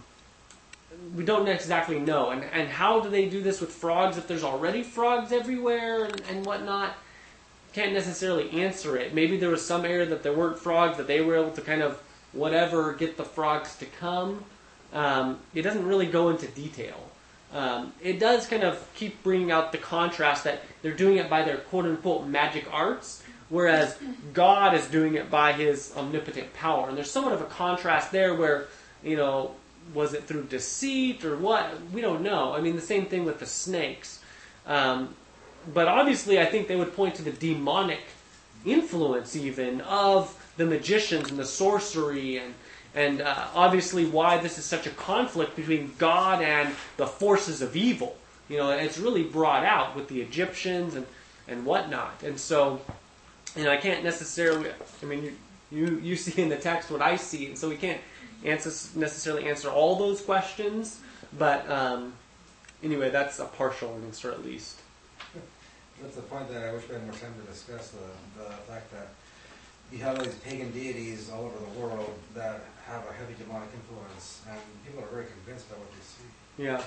we don't exactly know. And, and how do they do this with frogs if there's already frogs everywhere and, and whatnot? Can't necessarily answer it. Maybe there was some area that there weren't frogs, that they were able to kind of whatever, get the frogs to come. Um, it doesn't really go into detail. Um, it does kind of keep bringing out the contrast that they're doing it by their quote-unquote magic arts, whereas God is doing it by his omnipotent power. And there's somewhat of a contrast there where, you know, was it through deceit or what? We don't know. I mean, the same thing with the snakes. Um, but obviously, I think they would point to the demonic influence even of the magicians and the sorcery and and uh, obviously why this is such a conflict between God and the forces of evil. You know, and it's really brought out with the Egyptians and, and whatnot. And so, you know, I can't necessarily, I mean, you, you, you see in the text what I see, and so we can't answer, necessarily answer all those questions, but um, anyway, that's a partial answer at least. That's the point that I wish we had more time to discuss, the, the fact that you have all these pagan deities all over the world that have a heavy demonic influence, and people are very convinced by what they see. Yeah.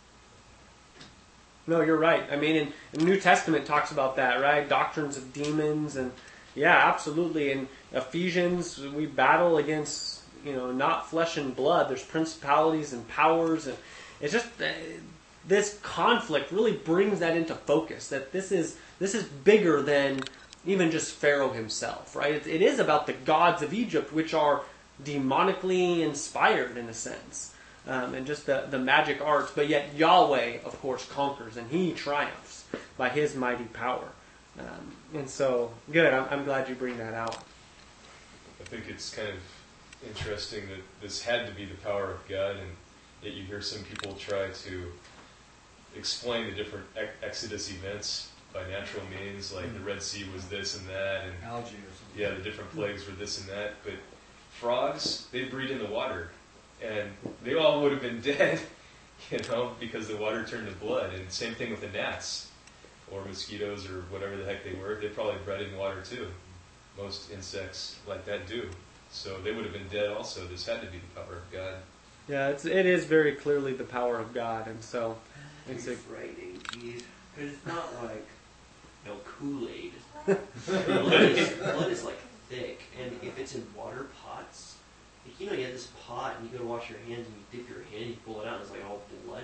No, you're right. I mean, in, in the New Testament talks about that, right? Doctrines of demons, and yeah, absolutely. In Ephesians, we battle against, you know, not flesh and blood. There's principalities and powers, and it's just uh, this conflict really brings that into focus. That this is this is bigger than even just Pharaoh himself, right? It, it is about the gods of Egypt, which are demonically inspired in a sense. Um, and just the, the magic arts, but yet Yahweh, of course, conquers, and he triumphs by his mighty power. Um, and so, good, I'm, I'm glad you bring that out. I think it's kind of interesting that this had to be the power of God, and yet you hear some people try to explain the different ex- Exodus events by natural means, like the Red Sea was this and that, and Algae or something. yeah, the different plagues were this and that, but frogs, they breed in the water. And they all would have been dead, you know, because the water turned to blood. And same thing with the gnats, or mosquitoes, or whatever the heck they were. They probably bred in water too. Most insects like that do. So they would have been dead also. This had to be the power of God. Yeah, it's, it is very clearly the power of God, and so it's a, Friday, geez. Because it's not like, you know, Kool-Aid. blood, is, blood is like thick, and if it's in water pots, like, you know, you have this pot, and you go to wash your hands, and you dip your hand, and you pull it out, and it's like all bloody.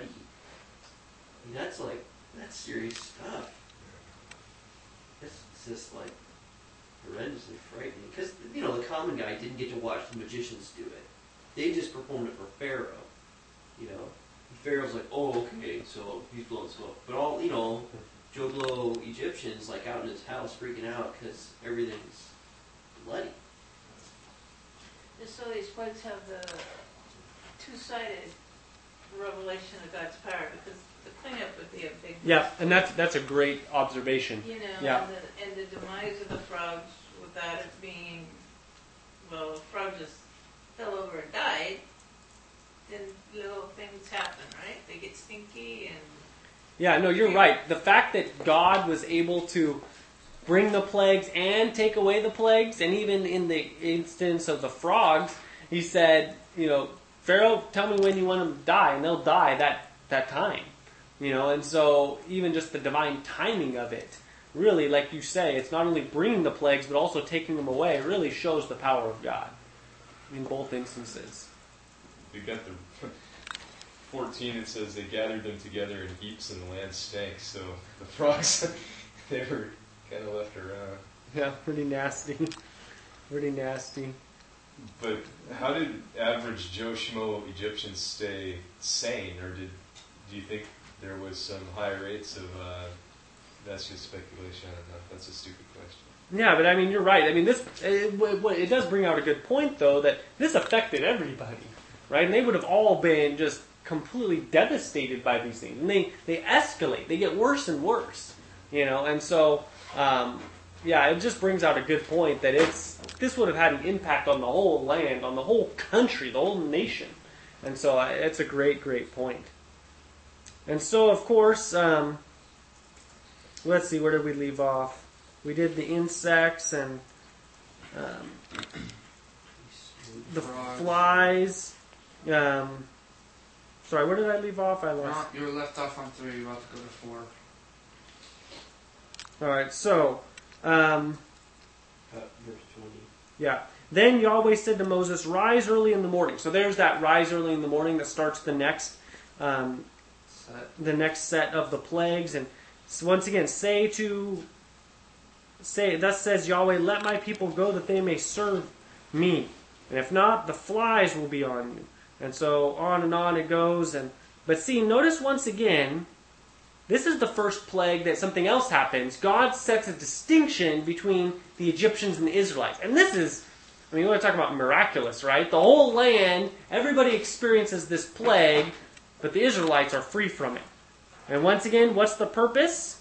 I mean, that's like, that's serious stuff. It's, it's just like, horrendously frightening. Because, you know, the common guy didn't get to watch the magicians do it. They just performed it for Pharaoh. You know? Pharaoh's like, oh, okay, so he's blowing smoke. But all, you know, Joe Blow Egyptians, like, out in his house freaking out because everything's bloody. Just so these plagues have the two-sided revelation of God's power, because the cleanup would be a big Yeah, and that's that's a great observation. You know, Yeah. and, the, and the demise of the frogs without it being, well, a frog just fell over and died, then little things happen, right? They get stinky and... Yeah, no, you're right. The fact that God was able to bring the plagues and take away the plagues, and even in the instance of the frogs, he said, you know, Pharaoh, tell me when you want them to die, and they'll die that, that time. You know, and so even just the divine timing of it, really, like you say, it's not only bringing the plagues, but also taking them away, really shows the power of God in both instances. We got the fourteen. It says they gathered them together in heaps, and the land stank. So the frogs, they were kind of left around. Yeah, pretty nasty. Pretty nasty. But how did average Joe Schmo Egyptians stay sane, or did do you think there was some high rates of? Uh, that's just speculation. I don't know. That's a stupid question. Yeah, but I mean, you're right. I mean, this it, it, it does bring out a good point, though, that this affected everybody, right? And they would have all been just completely devastated by these things, and they they escalate. They get worse and worse, you know. And so, um, yeah, it just brings out a good point that it's this would have had an impact on the whole land, on the whole country, the whole nation. And so, uh, it's a great, great point. And so, of course, um, let's see, where did we leave off? We did the insects and um, the Frogs. flies. Um, sorry, where did I leave off? I No, lost. you were left off on three. You're about to go to four. All right, so, um, Uh, verse twenty. yeah. Then Yahweh said to Moses, "Rise early in the morning." So there's that rise early in the morning that starts the next, um, Set. the next set of the plagues. And so once again, say to, say, thus says Yahweh, "Let my people go that they may serve me. And if not, the flies will be on you." And so on and on it goes. And but see, notice once again, this is the first plague that something else happens. God sets a distinction between the Egyptians and the Israelites. And this is, I mean, you want to talk about miraculous, right? The whole land, everybody experiences this plague, but the Israelites are free from it. And once again, what's the purpose?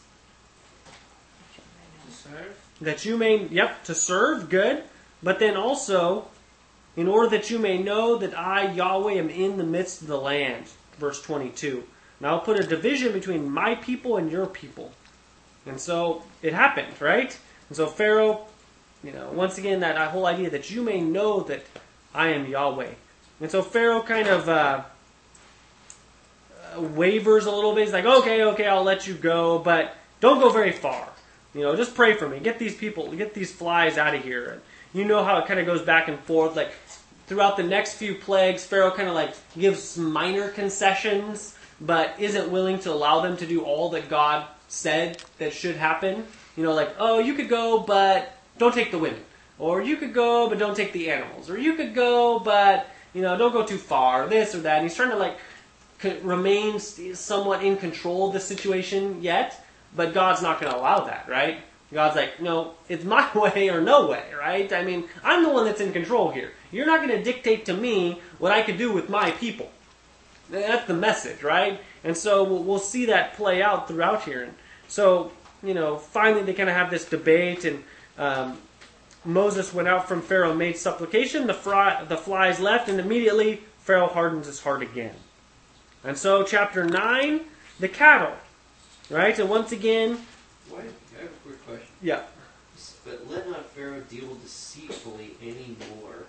To serve. That you may, yep, to serve, good. But then also, in order that you may know that I, Yahweh, am in the midst of the land. Verse twenty-two. And I'll put a division between my people and your people. And so, it happened, right? And so Pharaoh, you know, once again, that whole idea that you may know that I am Yahweh. And so Pharaoh kind of uh, uh, wavers a little bit. He's like, okay, okay, I'll let you go, but don't go very far. You know, just pray for me. Get these people, get these flies out of here. And you know how it kind of goes back and forth. Like, throughout the next few plagues, Pharaoh kind of like gives some minor concessions, but isn't willing to allow them to do all that God said that should happen. You know, like, oh, you could go, but don't take the women. Or you could go, but don't take the animals. Or you could go, but, you know, don't go too far. This or that. And he's trying to, like, c- remain somewhat in control of the situation yet, but God's not going to allow that, right? God's like, no, it's my way or no way, right? I mean, I'm the one that's in control here. You're not going to dictate to me what I could do with my people. That's the message, right? And so we'll, we'll see that play out throughout here. And so, you know, finally they kind of have this debate, and um, Moses went out from Pharaoh and made supplication. The, fry, the flies left, and immediately Pharaoh hardens his heart again. And so, chapter nine, the cattle, right? And once again, Why, I have a quick question. yeah. But let not Pharaoh deal deceitfully anymore.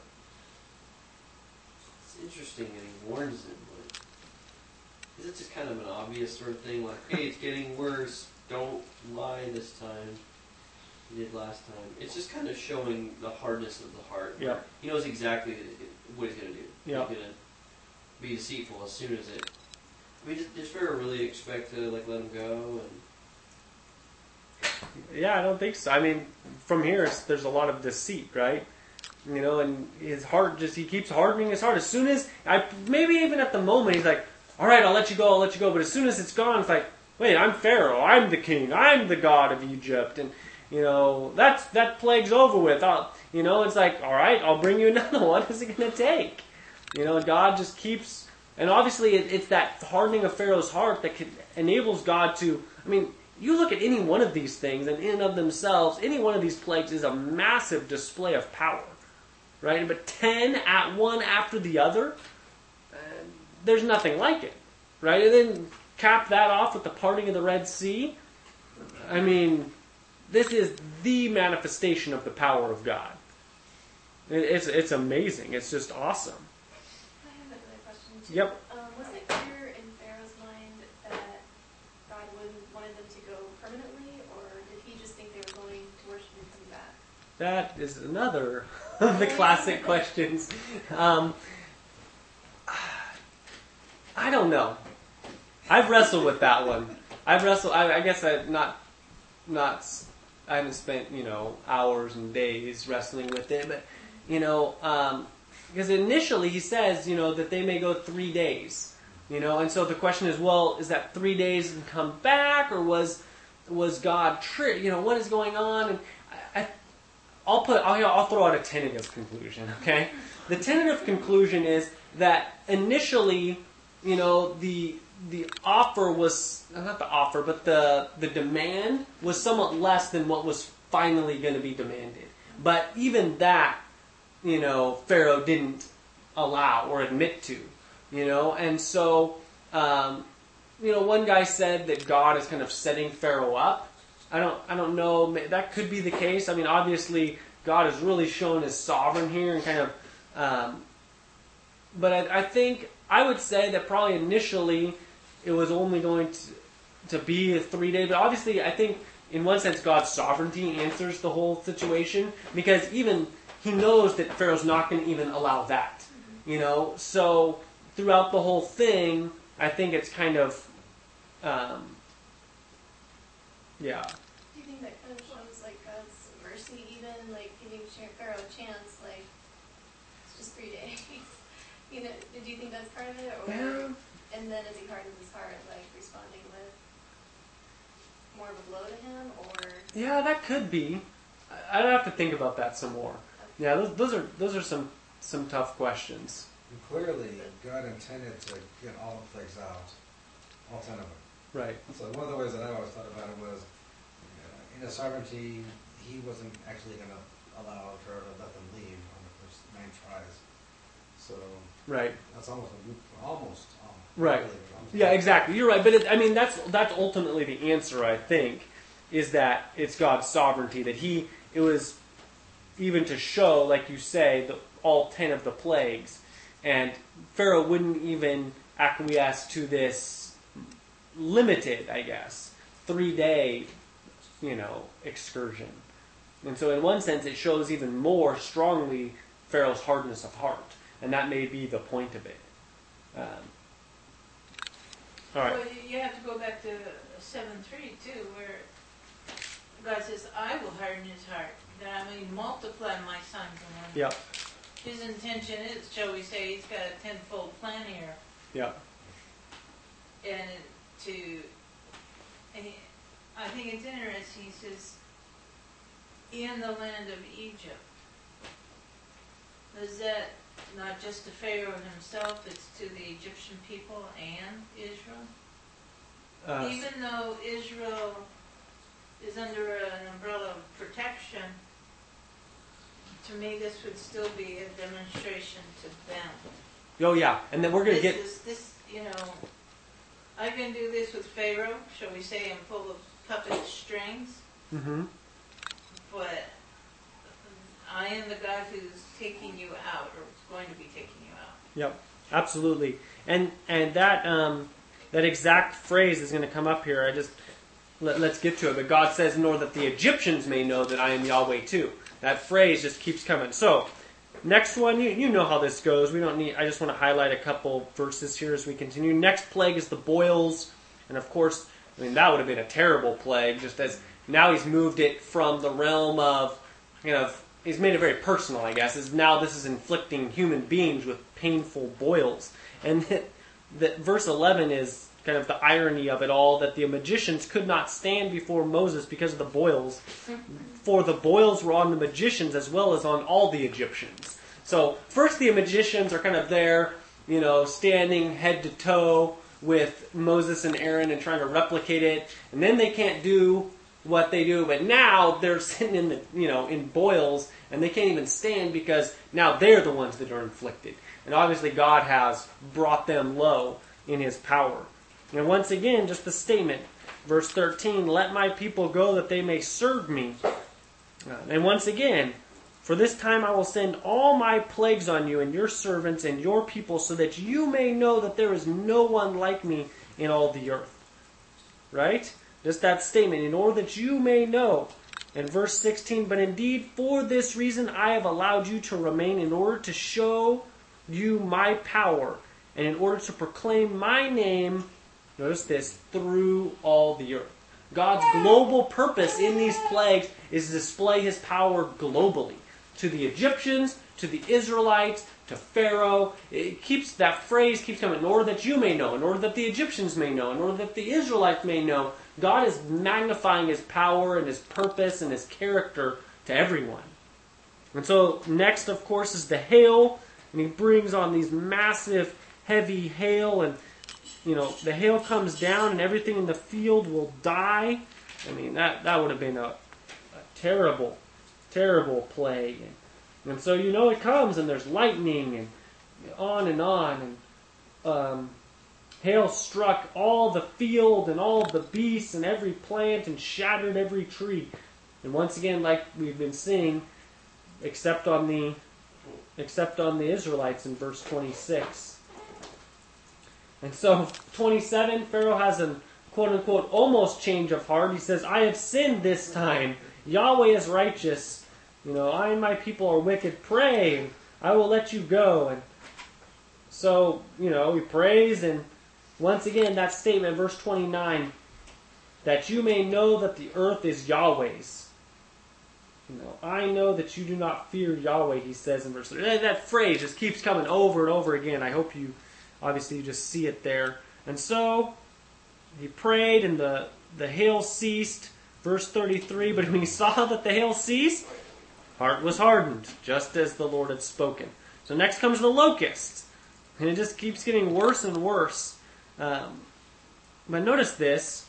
It's interesting that he warns them. Like, is it just kind of an obvious sort of thing? Like, hey, it's getting worse. Don't lie this time. He did last time. It's just kind of showing the hardness of the heart. Yeah. He knows exactly what he's going to do. Yeah. He's going to be deceitful as soon as it... I mean, does, does Pharaoh really expect to, like, let him go? And Yeah, I don't think so. I mean, from here, it's, there's a lot of deceit, right? You know, and his heart just, he keeps hardening his heart. As soon as, I maybe even at the moment, he's like, all right, I'll let you go, I'll let you go. But as soon as it's gone, it's like, wait, I'm Pharaoh, I'm the king, I'm the god of Egypt. And, you know, that's, that plague's over with. I'll, you know, it's like, all right, I'll bring you another one. What is it going to take? You know, God just keeps, and obviously it, it's that hardening of Pharaoh's heart that can, enables God to, I mean, you look at any one of these things, and in and of themselves, any one of these plagues is a massive display of power. Right? But ten at one after the other, uh, there's nothing like it. Right? And then cap that off with the parting of the Red Sea. I mean, this is the manifestation of the power of God. It, it's, it's amazing. It's just awesome. I have another question too. Yep. Um, was it clear in Pharaoh's mind that God would wanted them to go permanently, or did he just think they were going to worship and come back? That is another of the classic questions. Um, I don't know. I've wrestled with that one. I've wrestled. I, I guess I've not, not. I haven't spent you know hours and days wrestling with it, but you know, um, because initially he says you know that they may go three days, you know, and so the question is, well, is that three days and come back, or was was God tri- You know, what is going on? And I, I I'll put. I'll, I'll throw out a tentative conclusion. Okay, the tentative conclusion is that initially, you know, the the offer was not the offer, but the the demand was somewhat less than what was finally going to be demanded. But even that, you know, Pharaoh didn't allow or admit to. You know, and so, um, you know, one guy said that God is kind of setting Pharaoh up. I don't, I don't know. That could be the case. I mean, obviously, God has really shown His sovereign here, and kind of. Um, but I, I think I would say that probably initially it was only going to to be a three day. But obviously, I think in one sense God's sovereignty answers the whole situation, because even He knows that Pharaoh's not going to even allow that. You know, so throughout the whole thing, I think it's kind of. Um, Yeah. Do you think that kind of shows like God's mercy, even like giving Pharaoh a chance? Like it's just three days. You know, did you think that's part of it, or Yeah. and then as he hardens his heart, like responding with more of a blow to him, or Yeah, that could be. I- I'd have to think about that some more. Yeah, those, those are those are some some tough questions. And clearly, God intended to get all the plagues out, all ten of them. Right. So one of the ways that I always thought about it was, uh, in His sovereignty, He wasn't actually going to allow Pharaoh to let them leave on the first nine tries. So Right. that's almost a loop, almost. Um, Right. really, almost. Yeah, exactly. You're right. But it, I mean, that's that's ultimately the answer. I think is that it's God's sovereignty, that He it was even to show, like you say, the, all ten of the plagues, and Pharaoh wouldn't even acquiesce to this limited, I guess, three day, you know, excursion. And so in one sense it shows even more strongly Pharaoh's hardness of heart. And that may be the point of it. Um, all right. Well, you- you have to go back to seven three too, where God says, I will harden his heart, that I may multiply my signs and wonders. Yep. His intention is, shall we say, he's got a tenfold plan here. Yep. And to, and he, I think it's interesting, he says, in the land of Egypt. Is that not just to Pharaoh himself, it's to the Egyptian people and Israel? Uh, Even though Israel is under an umbrella of protection, to me this would still be a demonstration to them. oh yeah, and then we're going to This get. is, this, you know, I can do this with Pharaoh, shall we say, I'm full of puppet strings, Mm-hmm. but I am the God who's taking you out, or is going to be taking you out. Yep, absolutely. And and that um, that exact phrase is going to come up here. I just let, let's get to it. But God says, "Nor that the Egyptians may know that I am Yahweh too." That phrase just keeps coming. So next one, you you know how this goes. We don't need. I just want to highlight a couple verses here as we continue. Next plague is the boils, and of course, I mean that would have been a terrible plague. Just as Now he's moved it from the realm of, you know, he's made it very personal, I guess. Is now this is inflicting human beings with painful boils. And that, that verse eleven is kind of the irony of it all, that the magicians could not stand before Moses because of the boils. For the boils were on the magicians as well as on all the Egyptians. So first the magicians are kind of there, you know, standing head to toe with Moses and Aaron and trying to replicate it. And then they can't do what they do. But now they're sitting in the, you know, in boils and they can't even stand because now they're the ones that are inflicted. And obviously God has brought them low in his power. And once again, just the statement, verse thirteen, let my people go that they may serve me. Uh, and once again, for this time I will send all my plagues on you and your servants and your people so that you may know that there is no one like me in all the earth. Right? Just that statement, in order that you may know. And verse sixteen, but indeed for this reason I have allowed you to remain in order to show you my power and in order to proclaim my name, notice this, through all the earth. God's global purpose in these plagues is to display his power globally. To the Egyptians, to the Israelites, to Pharaoh. It keeps, that phrase keeps coming, in order that you may know, in order that the Egyptians may know, in order that the Israelites may know. God is magnifying his power and his purpose and his character to everyone. And so next, of course, is the hail. And he brings on these massive, heavy hail, and you know, the hail comes down and everything in the field will die. I mean, that, that would have been a, a terrible, terrible plague. And, and so, you know, it comes and there's lightning and on and on. And um, hail struck all the field and all the beasts and every plant and shattered every tree. And once again, like we've been seeing, except on the, except on the Israelites in verse twenty-six. And so, twenty-seven, Pharaoh has a quote-unquote almost change of heart. He says, I have sinned this time. Yahweh is righteous. You know, I and my people are wicked. Pray, I will let you go. And so, you know, he prays, and once again, that statement, verse twenty-nine, that you may know that the earth is Yahweh's. You know, I know that you do not fear Yahweh, he says in verse thirty. That phrase just keeps coming over and over again. I hope you Obviously, you just see it there. And so, he prayed, and the, the hail ceased. Verse thirty-three, but when he saw that the hail ceased, heart was hardened, just as the Lord had spoken. So next comes the locusts. And it just keeps getting worse and worse. Um, but notice this.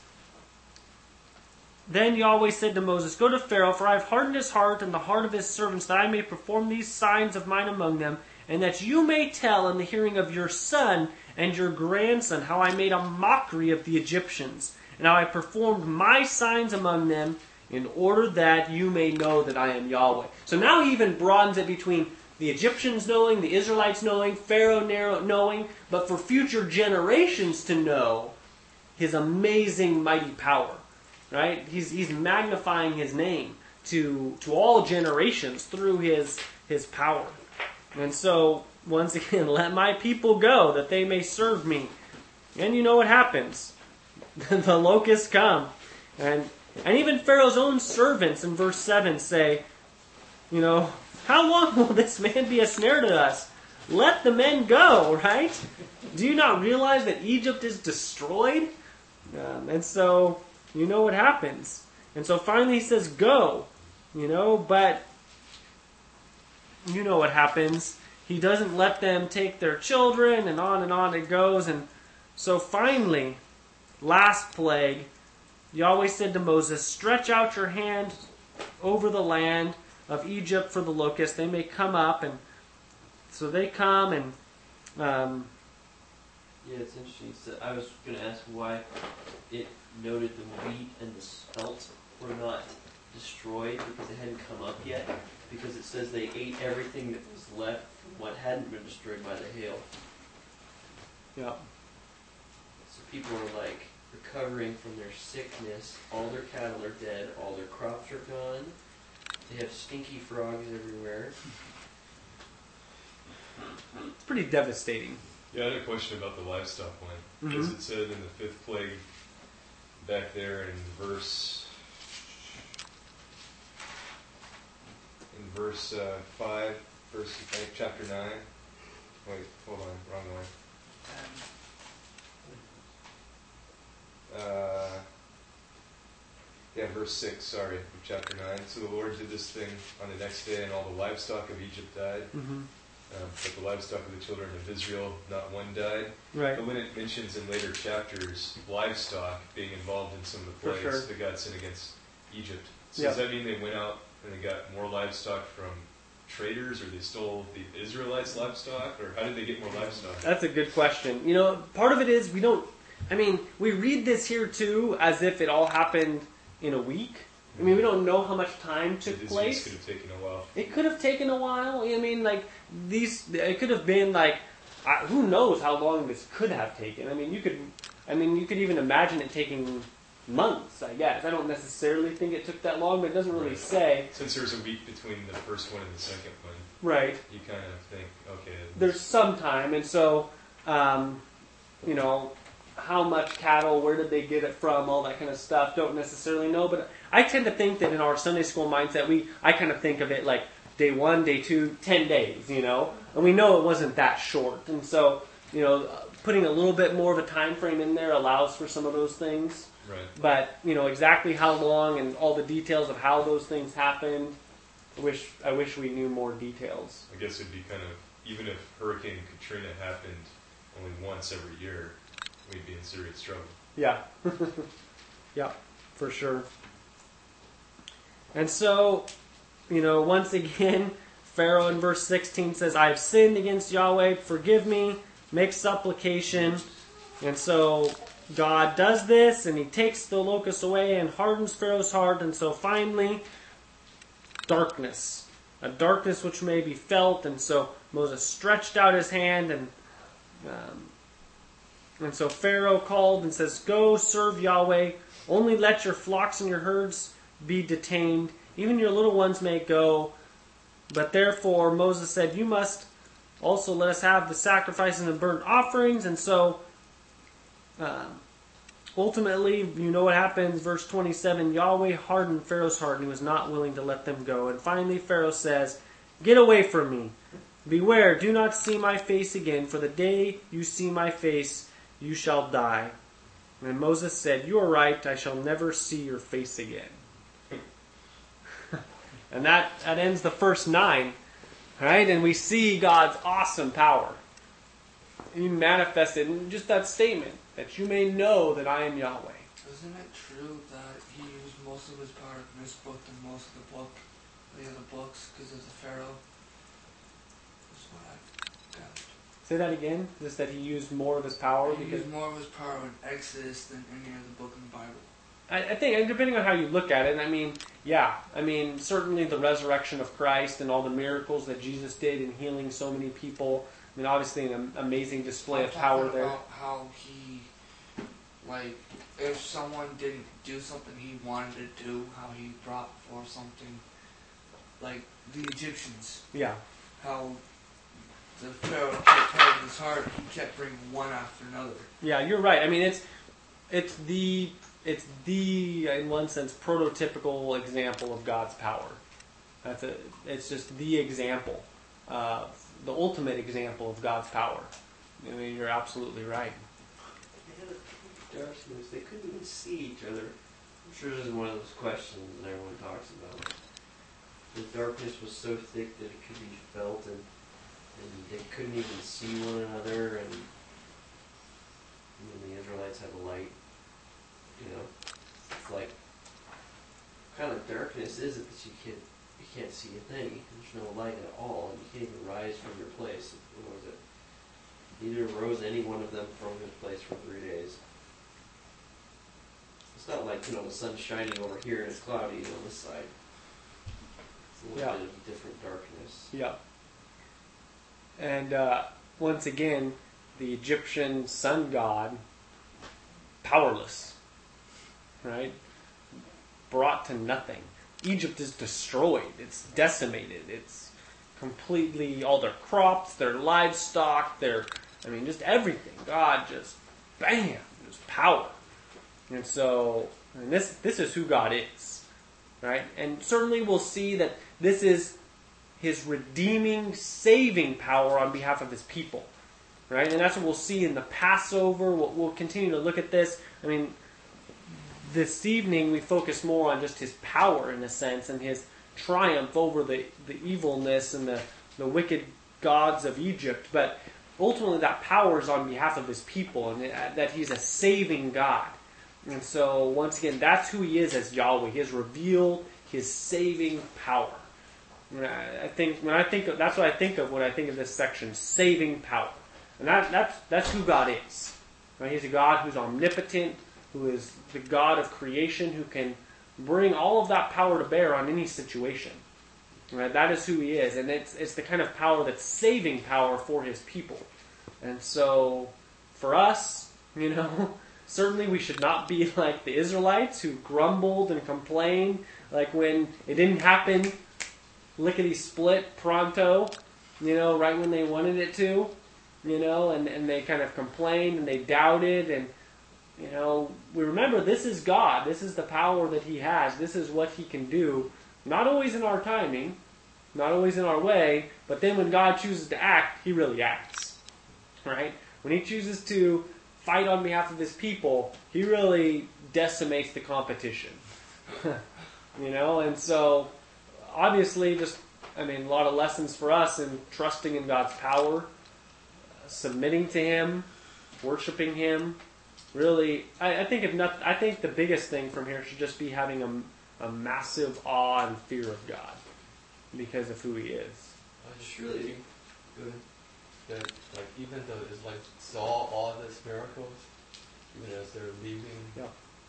Then Yahweh said to Moses, go to Pharaoh, for I have hardened his heart and the heart of his servants, that I may perform these signs of mine among them, and that you may tell in the hearing of your son and your grandson how I made a mockery of the Egyptians, and how I performed my signs among them, in order that you may know that I am Yahweh. So now he even broadens it between the Egyptians knowing, the Israelites knowing, Pharaoh knowing, but for future generations to know his amazing, mighty power. Right? He's he's magnifying his name to to all generations through his his power. And so, once again, let my people go, that they may serve me. And you know what happens. The locusts come. And, and even Pharaoh's own servants in verse seven say, you know, how long will this man be a snare to us? Let the men go, right? Do you not realize that Egypt is destroyed? Um, and so, you know what happens. And so finally he says, go. You know, but you know what happens. He doesn't let them take their children, and on and on it goes. And so finally, last plague, Yahweh said to Moses, stretch out your hand over the land of Egypt for the locusts. They may come up. And so they come, and um, yeah, it's interesting. So I was going to ask why it noted the wheat and the spelt were not destroyed because they hadn't come up yet. Because it says they ate everything that was left from what hadn't been destroyed by the hail. yeah. So people are like recovering from their sickness. All their cattle are dead. All their crops are gone. They have stinky frogs everywhere. It's pretty devastating. Yeah, I had a question about the livestock one. Because Mhm. it said in the fifth plague back there in verse in verse uh, five, verse uh, chapter nine. Wait, hold on, wrong one. Uh, yeah, verse six, sorry, of chapter nine. So the Lord did this thing on the next day, and all the livestock of Egypt died. Mm-hmm. Um, but the livestock of the children of Israel, not one died. Right. But when it mentions in later chapters livestock being involved in some of the For plagues sure. that God sent against Egypt, so Yep. does that mean they went out and they got more livestock from traders, or they stole the Israelites' livestock, or how did they get more livestock? That's a good question. You know, part of it is we don't, I mean, we read this here too as if it all happened in a week. I mean, we don't know how much time So took this place. could have taken a while. It could have taken a while. I mean, like, these, it could have been like, I, who knows how long this could have taken. I mean, you could, I mean, you could even imagine it taking months, I guess. I don't necessarily think it took that long, but it doesn't really Right. say. Since there's a week between the first one and the second one, Right. you kind of think, okay. There's some time, and so, um, you know, how much cattle, where did they get it from, all that kind of stuff, don't necessarily know. But I tend to think that in our Sunday school mindset, we I kind of think of it like day one, day two, ten days, you know, and we know it wasn't that short. And so, you know, putting a little bit more of a time frame in there allows for some of those things. Right. But, you know, exactly how long and all the details of how those things happened, I wish I wish we knew more details. I guess it'd be kind of, even if Hurricane Katrina happened only once every year, we'd be in serious trouble. Yeah. Yeah, for sure. And so, you know, once again, Pharaoh in verse sixteen says, I have sinned against Yahweh, forgive me, make supplication. And so God does this, and he takes the locusts away and hardens Pharaoh's heart. And so finally, darkness. A darkness which may be felt. And so Moses stretched out his hand, and um, and so Pharaoh called and says, Go serve Yahweh, only let your flocks and your herds be detained, even your little ones may go. But therefore Moses said, You must also let us have the sacrifices and burnt offerings. And so um, ultimately, you know what happens, verse twenty-seven, Yahweh hardened Pharaoh's heart, and he was not willing to let them go. And finally Pharaoh says, Get away from me. Beware, do not see my face again, for the day you see my face, you shall die. And Moses said, You are right, I shall never see your face again. And that, that ends the first nine. Right? And we see God's awesome power. He manifested in just that statement, that you may know that I am Yahweh. Isn't it true that he used most of his power in this book than most of the book, the other books, because of the Pharaoh? That's what I got. Say that again? Just that he used more of his power? He because used more of his power in Exodus than any other book in the Bible. I, I think, and depending on how you look at it, I mean, yeah, I mean, certainly the resurrection of Christ and all the miracles that Jesus did in healing so many people. I mean, obviously an amazing display I'm of power talking there. about how he, like, if someone didn't do something he wanted to do, how he brought forth something, like the Egyptians, Yeah, how the Pharaoh kept hardening his heart, he kept bringing one after another. yeah, you're right. I mean, it's it's the it's the in one sense prototypical example of God's power. That's a it's just the example, uh, the ultimate example of God's power. I mean, you're absolutely right. They had a darkness. They couldn't even see each other. I'm sure this is one of those questions that everyone talks about. The darkness was so thick that it could be felt, and, and they couldn't even see one another. And, and the Israelites had a light. You know, it's like, what kind of darkness is it that you can't you can't see a thing? There's no light at all, and you can't even rise from your place. What was it? Neither rose any one of them from his place for three days. It's not like, you know, the sun's shining over here and it's cloudy on this side. It's a little Yeah. bit of different darkness. Yeah. And uh, once again, the Egyptian sun god, powerless, right? Brought to nothing. Egypt is destroyed. It's decimated. It's completely, all their crops, their livestock, their, I mean, just everything. God just, bam, just power. And so, and this this is who God is, right? And certainly we'll see that this is his redeeming, saving power on behalf of his people. Right? And that's what we'll see in the Passover. We'll, we'll continue to look at this. I mean, this evening we focus more on just his power, in a sense, and his triumph over the, the evilness and the, the wicked gods of Egypt. But ultimately that power is on behalf of his people, and that he's a saving God. And so, once again, that's who he is as Yahweh. He has revealed his saving power. And I think when I think of, that's what I think of when I think of this section, saving power. And that, that's, that's who God is. Right? He's a God who's omnipotent, who is the God of creation, who can bring all of that power to bear on any situation. Right? That is who he is. And it's, it's the kind of power that's saving power for his people. And so, for us, you know, certainly we should not be like the Israelites who grumbled and complained, like when it didn't happen, lickety-split, pronto, you know, right when they wanted it to. You know, and, and they kind of complained and they doubted, and, you know, we remember this is God. This is the power that he has. This is what he can do. Not always in our timing, not always in our way, but then when God chooses to act, he really acts. Right? When he chooses to fight on behalf of his people, he really decimates the competition. You know, and so, obviously, just, I mean, a lot of lessons for us in trusting in God's power, submitting to him, worshiping him. Really, I, I think if not, I think the biggest thing from here should just be having a, a massive awe and fear of God because of who he is. I just really think good that, like, even though it's like saw all these miracles, even as they're leaving, yeah,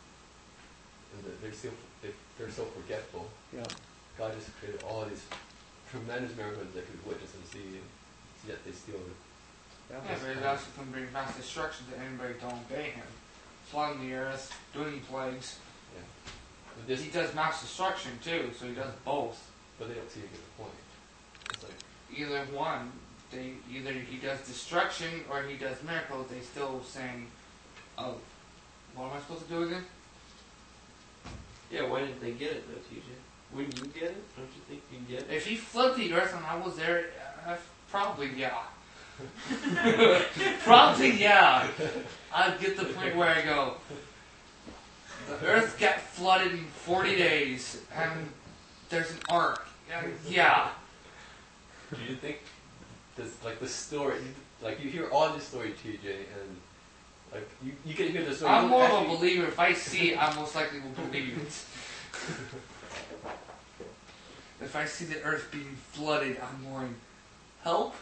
and that they're still they, they're so forgetful. Yeah, God just created all these tremendous miracles they could witness and see, yet they still. Yeah, but it also can bring mass destruction to anybody who don't obey him. Flooding the earth, doing plagues. Yeah. But this, he does mass destruction too, so he does both. But they don't see a good point. It's like either one. They either he does destruction or he does miracles. They still saying, "Oh, what am I supposed to do again?" Yeah, why didn't they get it though, T J? Wouldn't you get it? Don't you think you'd get it? If he flooded the earth and I was there, uh, probably yeah. Probably yeah. I'd get the point where I go, the earth got flooded in forty days and there's an ark. Yeah. yeah. Do you think this, like the story, like you hear all this story, T J, and like you, you can hear the story. I'm more of a believer. If I see it, I most likely will believe it. If I see the earth being flooded, I'm going, help?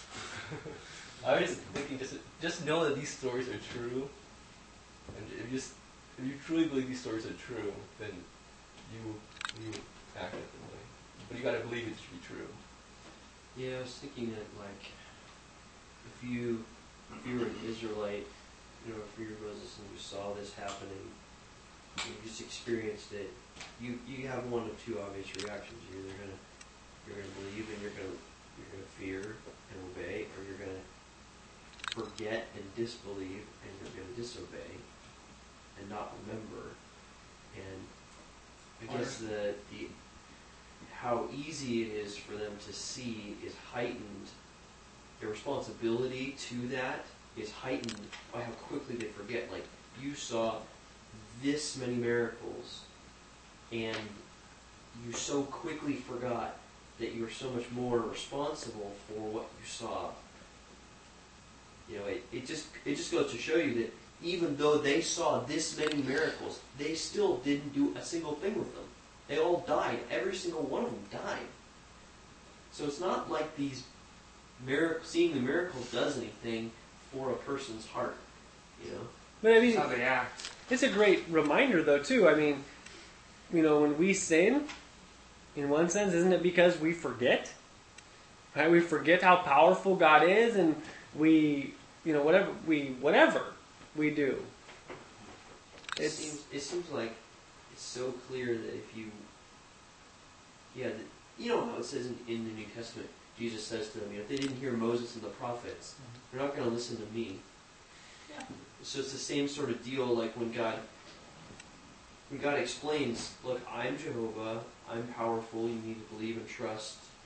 I was just thinking, just just know that these stories are true, and if you just if you truly believe these stories are true, then you you act differently. But you got to believe it to be true. Yeah, I was thinking that like if you if you were an Israelite, you know, if you were Moses and you saw this happening, you just experienced it, you you have one of two obvious reactions. You're either gonna you're gonna believe and you're gonna you're gonna fear and obey, or you're gonna forget and disbelieve and you're gonna disobey and not remember. And I guess the the how easy it is for them to see is heightened. Their responsibility to that is heightened by how quickly they forget. Like, you saw this many miracles, and you so quickly forgot that you were so much more responsible for what you saw. You know, it, it just it just goes to show you that even though they saw this many miracles, they still didn't do a single thing with them. They all died. Every single one of them died. So it's not like these mirac- seeing the miracles does anything for a person's heart, you know. But I mean, That's how they act. It's a great reminder, though, too. I mean, you know, when we sin, in one sense, isn't it because we forget? Right? We forget how powerful God is, and we, you know, whatever we whatever we do. It It's, seems it seems like it's so clear that if you, yeah, the, you know how it says in, in the New Testament, Jesus says to them, you know, if they didn't hear Moses and the prophets, they're not going to listen to me. Yeah. So it's the same sort of deal, like when God, when God explains, look, I'm Jehovah, I'm powerful, you need to believe and trust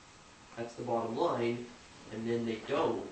That's the bottom line, and then they don't.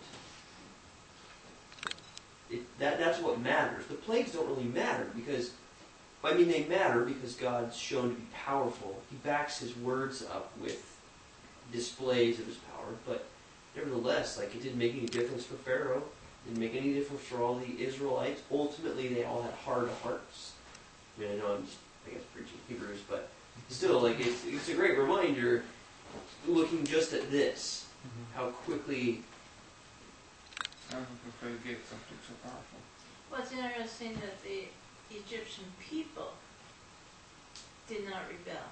It, that, that's what matters. The plagues don't really matter because, I mean, they matter because God's shown to be powerful. He backs his words up with displays of his power, but nevertheless, like, it didn't make any difference for Pharaoh. It didn't make any difference for all the Israelites. Ultimately, they all had hard hearts. I mean, I know I'm just, I guess, preaching Hebrews, but still, like, it's, it's a great reminder, looking just at this, how quickly... I don't forget something so powerful. Well, it's interesting that the Egyptian people did not rebel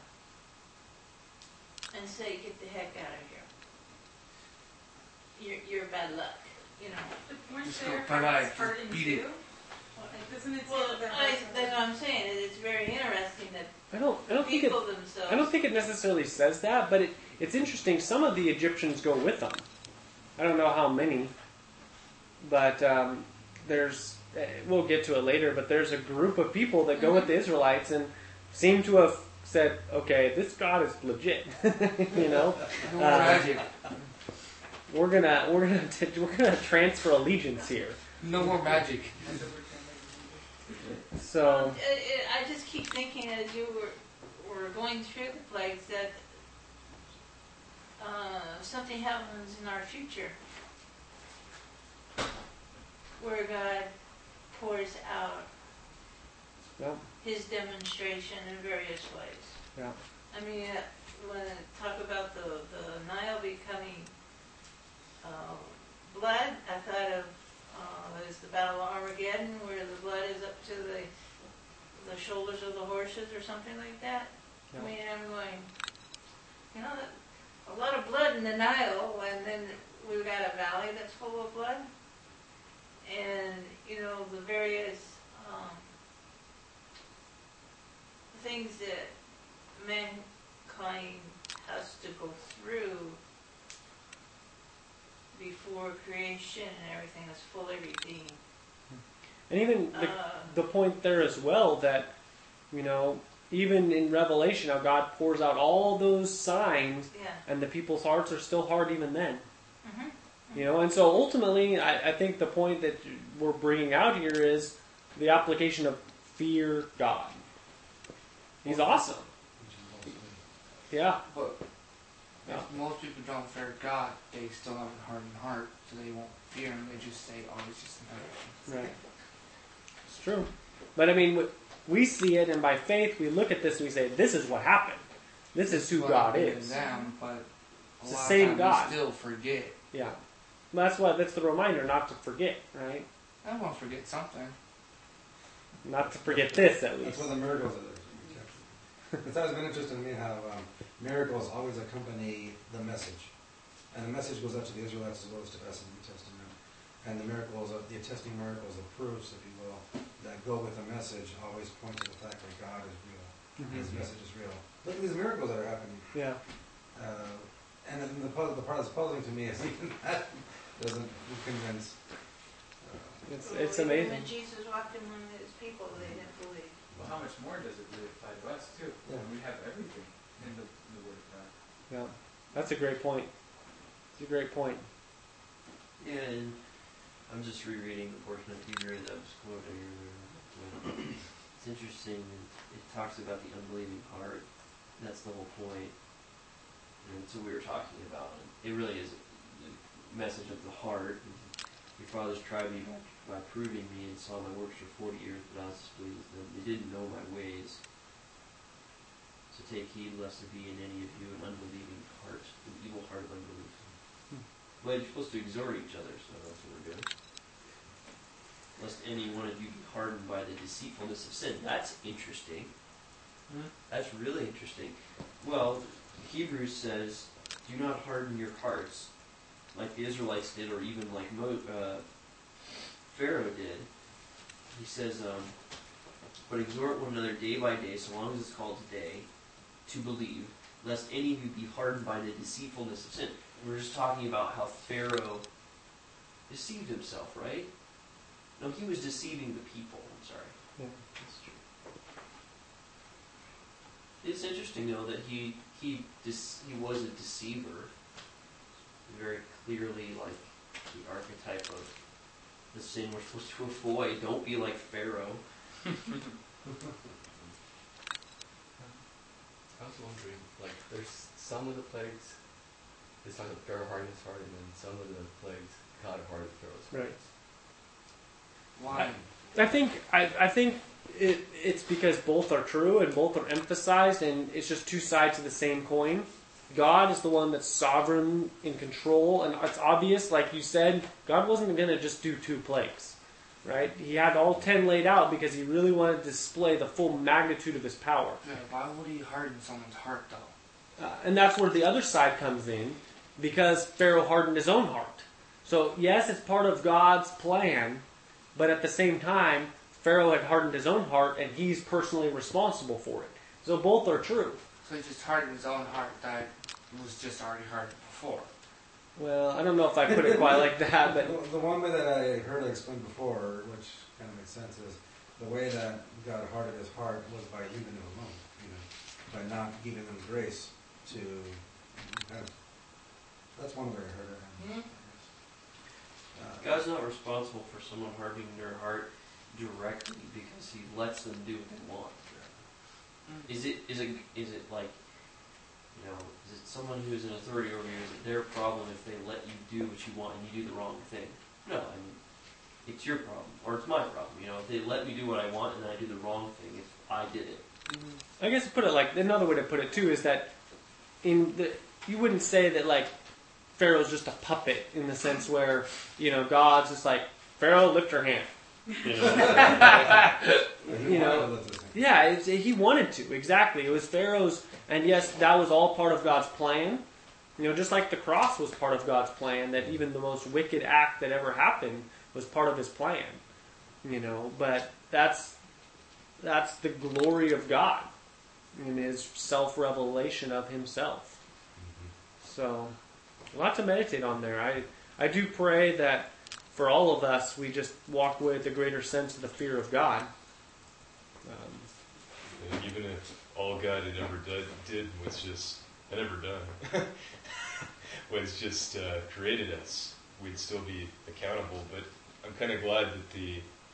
and say, get the heck out of here. You're, you're bad luck, you know. But weren't Just their go bye-bye, hearts hardened beat too? it. Like, doesn't it say Well, that their I, hearts are that's what I'm saying. it- It's very interesting that I don't. I the don't think it. people themselves. I don't think it necessarily says that, but it, it's interesting. Some of the Egyptians go with them. I don't know how many, but um, there's. eh, We'll get to it later, but there's a group of people that go with the Israelites and seem to have said, "Okay, this God is legit." you know, No Uh, magic. we're gonna we're gonna t- we're gonna transfer allegiance here. No more magic. So It, it, I just keep thinking as you were, were going through the plagues that uh, something happens in our future where God pours out yeah, his demonstration in various ways. yeah, I mean, uh, when I talk about the, the Nile becoming uh, blood, I thought of uh, there's the Battle of Armageddon where the blood is up to the the shoulders of the horses or something like that. Yeah. I mean, I'm going, you know, that, a lot of blood in the Nile, and then we've got a valley that's full of blood, and you know the various um, things that mankind has to go through before creation and everything is fully redeemed. and even the, Uh, the point there as well that, you know, even in Revelation, how God pours out all those signs, yeah. and the people's hearts are still hard even then. hmm You know, and so ultimately, I, I think the point that we're bringing out here is the application of fear God. He's awesome. Yeah. But Yeah. if most people don't fear God, they still have a hardened heart, so they won't fear him. They just say, "Oh, it's just another." Right. It's true. But I mean, we- we see it, and by faith, we look at this and we say, this is what happened. This is who Well, God better is. than Them, but a It's the lot same of times God. we still forget. Yeah. Well, that's what, that's the reminder, not to forget, right? I won't forget something. Not to forget this, at That's least. where the miracles are. It's always been interesting to me how um, miracles always accompany the message. And the message goes out to the Israelites as well as to us in the New Testament. And the miracles, the attesting miracles, the proofs, if you will, that go with the message always point to the fact that God is real. Mhm. His message is real. Look at these miracles that are happening. Yeah. Uh, and then the, puzzle, the part that's puzzling to me is even that doesn't convince. Uh, It's, it's Even amazing. When Jesus walked among his people, they didn't believe. Well, how much more does it really apply to us, too? Yeah. When we have everything in the, in the Word of God. Yeah. That's a great point. It's a great point. Yeah, and I'm just rereading the portion of Hebrew that I was quoting earlier. It's interesting. It talks about the unbelieving heart. That's the whole point. And that's what we were talking about. It really is the message of the heart. Your fathers tried me by, by proving me and saw my works for forty years, but I was displeased with them. They didn't know my ways. So take heed lest there be in any of you an unbelieving heart, an evil heart of unbelief. Well, you're supposed to exhort each other, so that's what we're doing. Lest any one of you be hardened by the deceitfulness of sin. That's interesting. Hmm. That's really interesting. Well, Hebrews says, do not harden your hearts like the Israelites did, or even like Mo, uh, Pharaoh did. He says, um, but exhort one another day by day, so long as it's called today, to believe, lest any of you be hardened by the deceitfulness of sin. We were just talking about how Pharaoh deceived himself, right? No, he was deceiving the people. I'm sorry. Yeah, that's true. It's interesting, though, that he he dis, he was a deceiver. very clearly like the archetype of the sin we're supposed to avoid. Don't be like Pharaoh. I was wondering, like, there's some of the plagues, it's not that Pharaoh hardened his heart, and then some of the plagues, God hardened Pharaoh's heart. Right. Why? I think I, I think it, it's because both are true and both are emphasized, and it's just two sides of the same coin. God is the one that's sovereign, in control, and it's obvious, like you said, God wasn't going to just do two plagues, right? He had all ten laid out because he really wanted to display the full magnitude of his power. Yeah, why would he harden someone's heart though? Uh, and that's where the other side comes in, because Pharaoh hardened his own heart. So yes, it's part of God's plan, but at the same time, Pharaoh had hardened his own heart, and he's personally responsible for it. So both are true. So he just hardened his own heart that was just already hardened before. Well, I don't know if I put it quite like that, but The, the one way that I heard it explained before, which kind of makes sense, is the way that God hardened his heart was by leaving him alone, you know, by not giving him grace to. Kind of, that's one way I heard it. Hmm? Uh, God's not responsible for someone hardening their heart directly because he lets them do what they want. Is it is it is it like, you know, is it someone who's in authority over you? Is it their problem if they let you do what you want and you do the wrong thing? No, I mean, it's your problem or it's my problem. You know, if they let me do what I want and then I do the wrong thing, if I did it. I guess to put it like another way to put it too is that in the you wouldn't say that like Pharaoh's just a puppet in the sense where, you know, God's just like, Pharaoh, lift your hand. You know, you know yeah, it's, he wanted to, exactly. It was Pharaoh's, and yes, that was all part of God's plan. You know, just like the cross was part of God's plan, that even the most wicked act that ever happened was part of his plan. You know, but that's that's the glory of God in his self-revelation of himself. So, a lot to meditate on there. I, I do pray that for all of us, we just walk away with a greater sense of the fear of God. Um, And even if all God had ever did, did was just, had ever done, was just uh, created us, we'd still be accountable. But I'm kind of glad that the,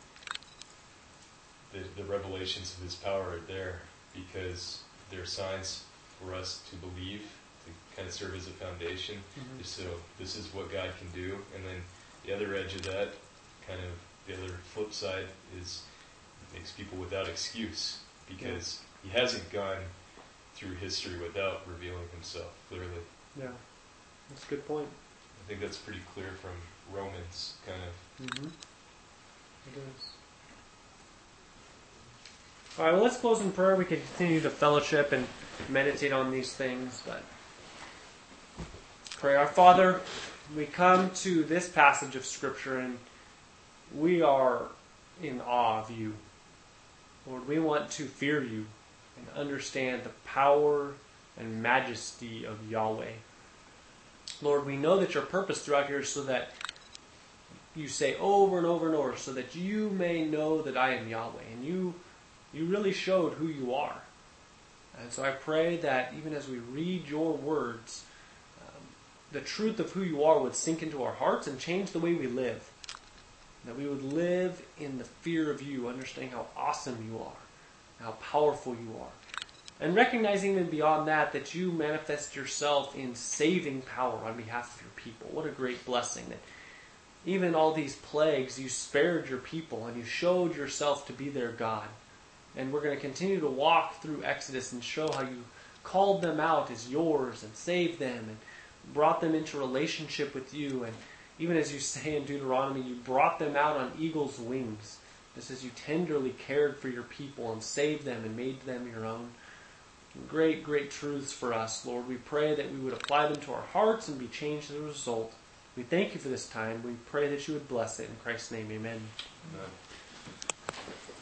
the the revelations of His power are there, because they're signs for us to believe, to kind of serve as a foundation. mm-hmm. Just so this is what God can do, and then the other edge of that, kind of the other flip side, is it makes people without excuse, because He hasn't gone through history without revealing Himself clearly. Yeah, that's a good point. I think that's pretty clear from Romans, kind of. Mm-hmm. It is. All right, well, let's close in prayer. We can continue to fellowship and meditate on these things, but pray. Our Father, we come to this passage of Scripture, and we are in awe of You. Lord, we want to fear You and understand the power and majesty of Yahweh. Lord, we know that Your purpose throughout here is so that You say over and over and over, so that You may know that I am Yahweh. And You, you really showed who You are. And so I pray that even as we read Your words, um, the truth of who You are would sink into our hearts and change the way we live. That we would live in the fear of You, understanding how awesome You are, how powerful You are. And recognizing even beyond that, that You manifest Yourself in saving power on behalf of Your people. What a great blessing that even all these plagues, You spared Your people and You showed Yourself to be their God. And we're going to continue to walk through Exodus and show how You called them out as Yours and saved them and brought them into relationship with You. And even as You say in Deuteronomy, You brought them out on eagle's wings, just as You tenderly cared for Your people and saved them and made them Your own. Great, great truths for us, Lord. We pray that we would apply them to our hearts and be changed as a result. We thank You for this time. We pray that You would bless it. In Christ's name, amen. Amen.